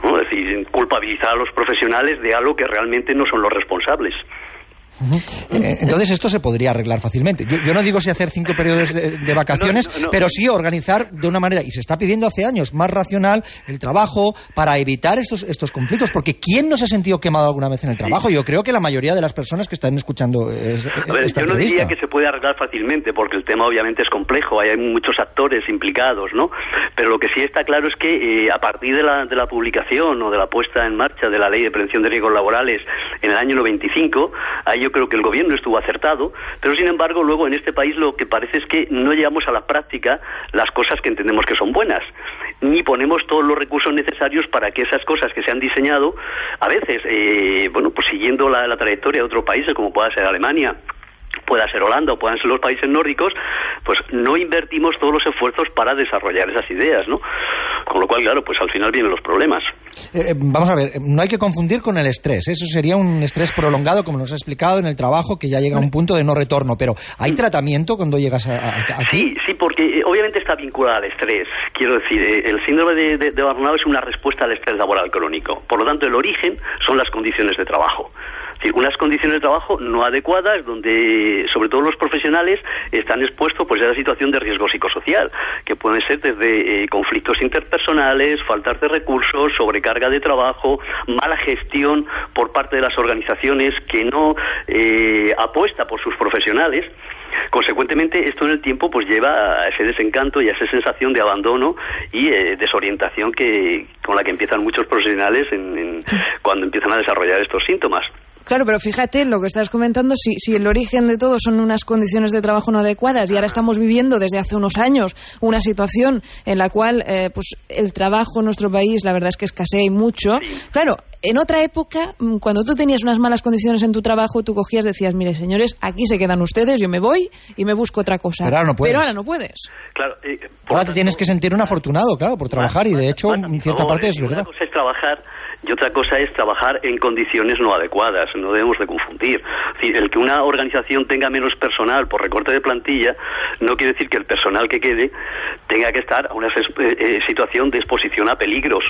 ¿no? Es decir, culpabilizar a los profesionales de algo que realmente no son los responsables. Uh-huh. Eh, entonces esto se podría arreglar fácilmente. Yo, yo no digo si hacer cinco periodos de, de vacaciones, no, no, no. pero sí organizar de una manera, y se está pidiendo hace años, más racional el trabajo para evitar estos estos conflictos, porque ¿quién no se ha sentido quemado alguna vez en el trabajo? Sí. Yo creo que la mayoría de las personas que están escuchando es, a ver, esta yo no entrevista. diría que se puede arreglar fácilmente, porque el tema obviamente es complejo, hay muchos actores implicados, ¿no? Pero lo que sí está claro es que eh, a partir de la, de la publicación o de la puesta en marcha de la Ley de Prevención de Riesgos Laborales en el año noventa y cinco, ahí yo creo que el gobierno estuvo acertado, pero sin embargo luego en este país lo que parece es que no llevamos a la práctica las cosas que entendemos que son buenas, ni ponemos todos los recursos necesarios para que esas cosas que se han diseñado, a veces, eh, bueno, pues siguiendo la, la trayectoria de otros países como pueda ser Alemania, pueda ser Holanda o puedan ser los países nórdicos, pues no invertimos todos los esfuerzos para desarrollar esas ideas, ¿no? Con lo cual, claro, pues al final vienen los problemas. Eh, vamos a ver, no hay que confundir con el estrés. Eso sería un estrés prolongado, como nos ha explicado en el trabajo, que ya llega a un punto de no retorno. Pero ¿hay tratamiento cuando llegas a, a, aquí? Sí, sí, porque eh, obviamente está vinculado al estrés. Quiero decir, eh, el síndrome de, de, de burnout es una respuesta al estrés laboral crónico. Por lo tanto, el origen son las condiciones de trabajo. Unas condiciones de trabajo no adecuadas donde sobre todo los profesionales están expuestos pues a la situación de riesgo psicosocial, que pueden ser desde eh, conflictos interpersonales, faltas de recursos, sobrecarga de trabajo, mala gestión por parte de las organizaciones que no eh, apuesta por sus profesionales. Consecuentemente, esto en el tiempo pues lleva a ese desencanto y a esa sensación de abandono y eh, desorientación que con la que empiezan muchos profesionales en, en, cuando empiezan a desarrollar estos síntomas. Claro, pero fíjate, lo que estás comentando, si, si el origen de todo son unas condiciones de trabajo no adecuadas y ahora estamos viviendo desde hace unos años una situación en la cual eh, pues el trabajo en nuestro país, la verdad es que escasea y mucho. Claro, en otra época, cuando tú tenías unas malas condiciones en tu trabajo, tú cogías, decías, mire, señores, aquí se quedan ustedes, yo me voy y me busco otra cosa. Pero ahora no puedes. Pero ahora no puedes. Claro, eh, ahora te tienes que sentir un afortunado, claro, por trabajar, y de hecho, en cierta parte es verdad. Una cosa es trabajar y otra cosa es trabajar en condiciones no adecuadas, no debemos de confundir. Es decir, el que una organización tenga menos personal por recorte de plantilla no quiere decir que el personal que quede tenga que estar a una eh, situación de exposición a peligros.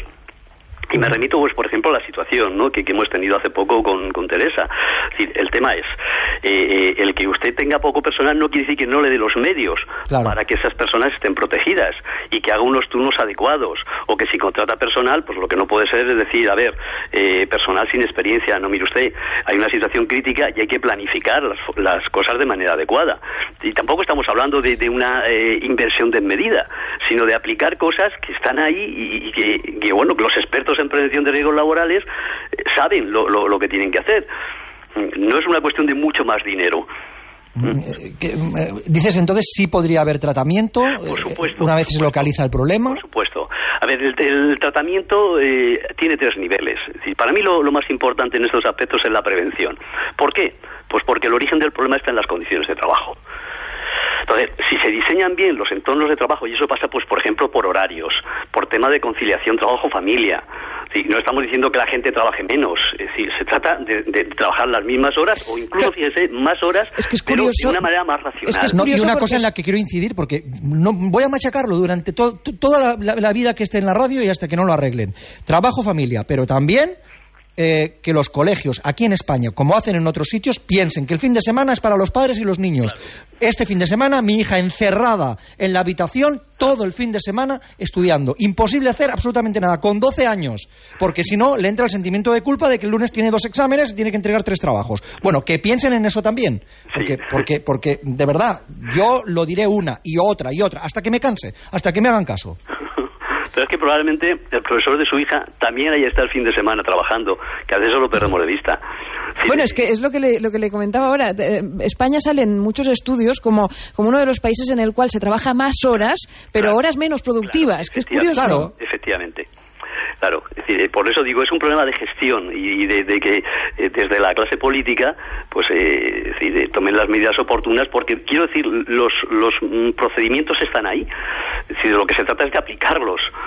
Y me remito, pues, por ejemplo, a la situación, ¿no?, que, que hemos tenido hace poco con, con Teresa. Es decir, el tema es, eh, el que usted tenga poco personal no quiere decir que no le dé los medios claro. para que esas personas estén protegidas y que haga unos turnos adecuados. O que si contrata personal, pues lo que no puede ser es decir, a ver, eh, personal sin experiencia, no, mire usted, hay una situación crítica y hay que planificar las, las cosas de manera adecuada. Y tampoco estamos hablando de, de una eh, inversión desmedida, sino de aplicar cosas que están ahí y, y que, que, bueno, que los expertos en prevención de riesgos laborales eh, saben lo, lo, lo que tienen que hacer. No es una cuestión de mucho más dinero. ¿Qué, dices entonces sí podría haber tratamiento por supuesto, una vez por se localiza el problema? Por supuesto. A ver, el, el tratamiento eh, tiene tres niveles. Es decir, para mí lo, lo más importante en estos aspectos es la prevención. ¿Por qué? Pues porque el origen del problema está en las condiciones de trabajo. Entonces, si se diseñan bien los entornos de trabajo, y eso pasa, pues, por ejemplo, por horarios, por tema de conciliación trabajo-familia. Sí, no estamos diciendo que la gente trabaje menos, es decir, se trata de, de trabajar las mismas horas o incluso, fíjese, más horas, es que es pero curioso, de una manera más racional. Es que es no, y una cosa en la que quiero incidir, porque no voy a machacarlo durante to, to, toda la, la, la vida que esté en la radio y hasta que no lo arreglen. Trabajo-familia, pero también Eh, que los colegios aquí en España, como hacen en otros sitios, piensen que el fin de semana es para los padres y los niños. Claro. Este fin de semana mi hija encerrada en la habitación todo el fin de semana estudiando. Imposible hacer absolutamente nada con doce años, porque si no le entra el sentimiento de culpa de que el lunes tiene dos exámenes y tiene que entregar tres trabajos. Bueno, que piensen en eso también, porque, sí. porque, porque de verdad yo lo diré una y otra y otra hasta que me canse, hasta que me hagan caso. Pero es que probablemente el profesor de su hija también ahí está el fin de semana trabajando, que a veces lo perdemos de vista. Sí, bueno, es que es lo que le, lo que le comentaba ahora. Eh, España sale en muchos estudios como, como uno de los países en el cual se trabaja más horas, pero claro, horas menos productivas, claro, que es curioso. Claro, efectivamente. Claro, es decir, por eso digo, es un problema de gestión y de, de que eh, desde la clase política pues eh, es decir, tomen las medidas oportunas, porque quiero decir, los, los procedimientos están ahí, es decir, lo que se trata es de aplicarlos.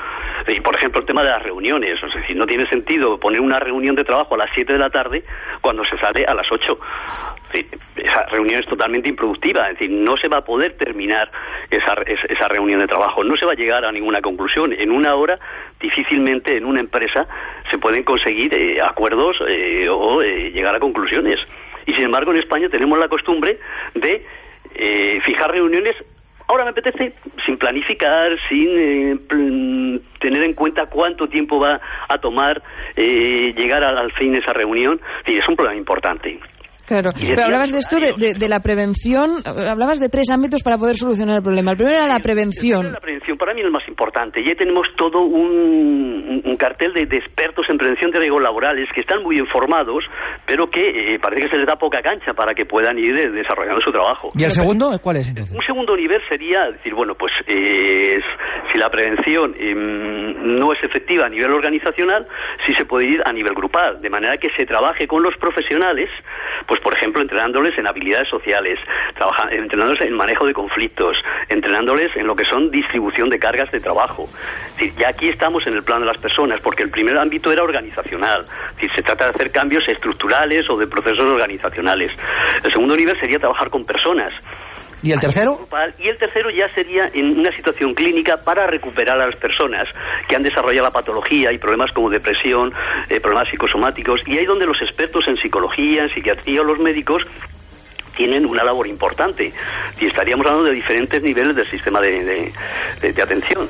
Y, por ejemplo, el tema de las reuniones. Es decir, no tiene sentido poner una reunión de trabajo a las siete de la tarde cuando se sale a las ocho. Sí, esa reunión es totalmente improductiva. Es decir, no se va a poder terminar esa, esa reunión de trabajo. No se va a llegar a ninguna conclusión. En una hora, difícilmente en una empresa se pueden conseguir eh, acuerdos eh, o eh, llegar a conclusiones. Y, sin embargo, en España tenemos la costumbre de eh, fijar reuniones. Ahora me apetece, sin planificar, sin eh, pl- tener en cuenta cuánto tiempo va a tomar eh, llegar al, al fin de esa reunión. Sí, es un problema importante. Claro, pero hablabas de esto, de, de, de la prevención, hablabas de tres ámbitos para poder solucionar el problema. El primero era la prevención. La prevención para mí es el más importante. Ya tenemos todo un, un cartel de, de expertos en prevención de riesgos laborales que están muy informados, pero que eh, parece que se les da poca cancha para que puedan ir eh, desarrollando su trabajo. ¿Y el segundo cuál es entonces? Un segundo nivel sería decir, bueno, pues eh, si la prevención eh, no es efectiva a nivel organizacional, sí se puede ir a nivel grupal, de manera que se trabaje con los profesionales, pues por ejemplo entrenándoles en habilidades sociales, trabaja, entrenándoles en manejo de conflictos, entrenándoles en lo que son distribución de cargas de trabajo. Es decir, ya aquí estamos en el plano de las personas, porque el primer ámbito era organizacional. Es decir, se trata de hacer cambios estructurales o de procesos organizacionales. El segundo nivel sería trabajar con personas. ¿Y el tercero? Y el tercero ya sería en una situación clínica para recuperar a las personas que han desarrollado la patología y problemas como depresión, eh, problemas psicosomáticos, y ahí donde los expertos en psicología, en psiquiatría o los médicos tienen una labor importante. Y estaríamos hablando de diferentes niveles del sistema de, de, de, de atención.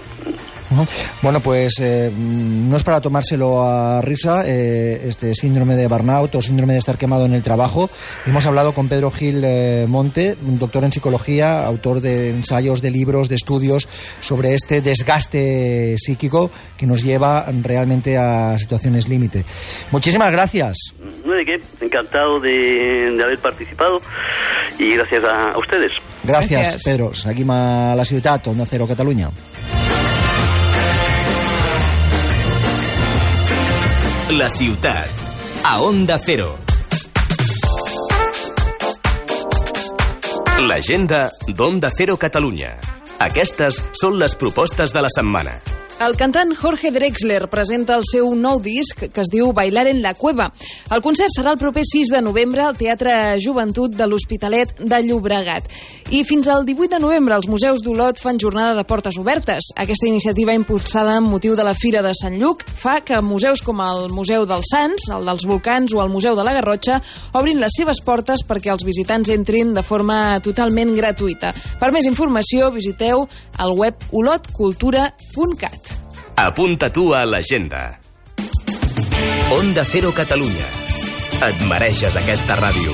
Bueno, pues eh, no es para tomárselo a risa eh, este síndrome de burnout o síndrome de estar quemado en el trabajo. Hemos hablado con Pedro Gil eh, Monte, un doctor en psicología, autor de ensayos, de libros, de estudios sobre este desgaste psíquico que nos lleva realmente a situaciones límite. Muchísimas gracias. No de qué, encantado de, de haber participado y gracias a, a ustedes. Gracias, Gracias. Pedro. Seguim a la ciutat, Onda Cero, Catalunya. La ciutat, a Onda Cero. L'agenda d'Onda Cero Catalunya. Aquestes són les propostes de la setmana. El cantant Jorge Drexler presenta el seu nou disc que es diu Bailar en la Cueva. El concert serà el proper sis de novembre al Teatre Joventut de l'Hospitalet de Llobregat. I fins al divuit de novembre els museus d'Olot fan jornada de portes obertes. Aquesta iniciativa impulsada amb motiu de la Fira de Sant Lluc fa que museus com el Museu dels Sants, el dels Volcans o el Museu de la Garrotxa obrin les seves portes perquè els visitants entrin de forma totalment gratuïta. Per més informació visiteu el web olot cultura punt cat. Apunta tu a l'agenda. Onda Cero Catalunya. Et mereixes aquesta ràdio.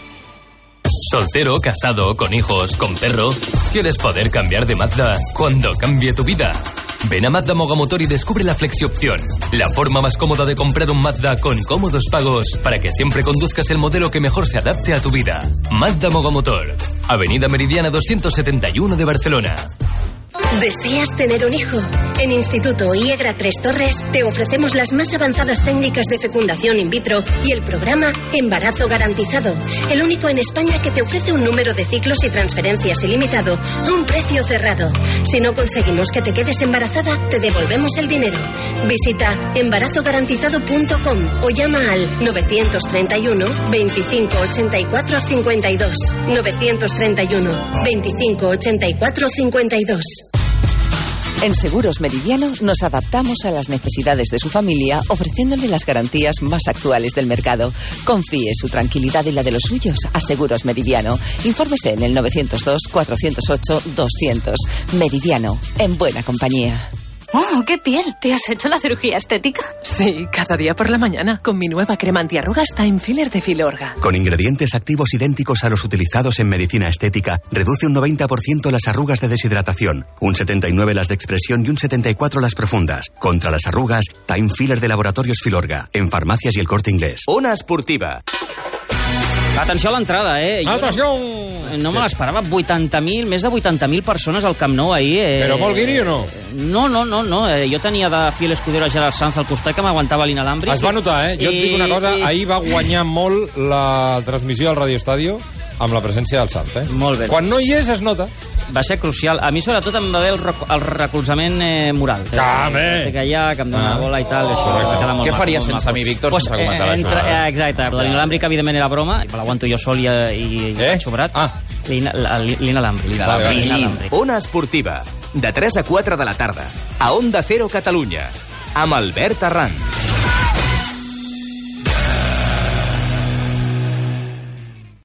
Soltero, casado, con hijos, con perro. ¿Quieres poder cambiar de Mazda cuando cambie tu vida? Ven a Mazda Mogomotor y descubre la Flexiopción, la forma más cómoda de comprar un Mazda con cómodos pagos para que siempre conduzcas el modelo que mejor se adapte a tu vida. Mazda Mogomotor, Avenida Meridiana doscientos setenta y uno de Barcelona. ¿Deseas tener un hijo? En Instituto IEGRA Tres Torres te ofrecemos las más avanzadas técnicas de fecundación in vitro y el programa Embarazo Garantizado, el único en España que te ofrece un número de ciclos y transferencias ilimitado a un precio cerrado. Si no conseguimos que te quedes embarazada, te devolvemos el dinero. Visita embarazo garantizado punto com o llama al novecientos treinta y uno, veinticinco ochenta y cuatro cincuenta y dos. novecientos treinta y uno, veinticinco ochenta y cuatro cincuenta y dos. En Seguros Meridiano nos adaptamos a las necesidades de su familia ofreciéndole las garantías más actuales del mercado. Confíe su tranquilidad y la de los suyos a Seguros Meridiano. Infórmese en el novecientos dos, cuatrocientos ocho, doscientos. Meridiano, en buena compañía. ¡Oh, qué piel! ¿Te has hecho la cirugía estética? Sí, cada día por la mañana, con mi nueva crema antiarrugas Time Filler de Filorga. Con ingredientes activos idénticos a los utilizados en medicina estética, reduce un noventa por ciento las arrugas de deshidratación, un setenta y nueve por ciento las de expresión y un setenta y cuatro por ciento las profundas. Contra las arrugas, Time Filler de Laboratorios Filorga, en farmacias y El Corte Inglés. Ona Esportiva. Atenció a l'entrada, eh? Atenció! No me l'esperava. vuitanta mil, més de vuitanta mil persones al Camp Nou ahir. Eh... Però molt guiri o no? No, no, no. no. Eh, jo tenia de fiel escudero a Gerard Sanz al costat que m'aguantava l'inalàmbric. Es va notar, eh? Jo I... et dic una cosa, ahir va guanyar molt la transmissió del Radio Estadio amb la presència del Sart, eh? Molt bé. Quan no hi és, es nota. Va ser crucial. A mi, sobretot, em va bé el, rec el recolzament eh, moral. Ah, bé! Que, que allà, que em dona ah. bola i tal, això. Ah. Què faries sense maco. mi, Víctor, pues, sense comentar eh, entre, eh, exacte. L'inalàmbric, evidentment, era broma. Me l'aguanto jo sol i, i, i eh? xobrat. Ah. L'inalàmbric. L'inalàmbric. Ona Esportiva, de tres a quatre de la tarda, a Onda Cero Catalunya, amb Albert Arran.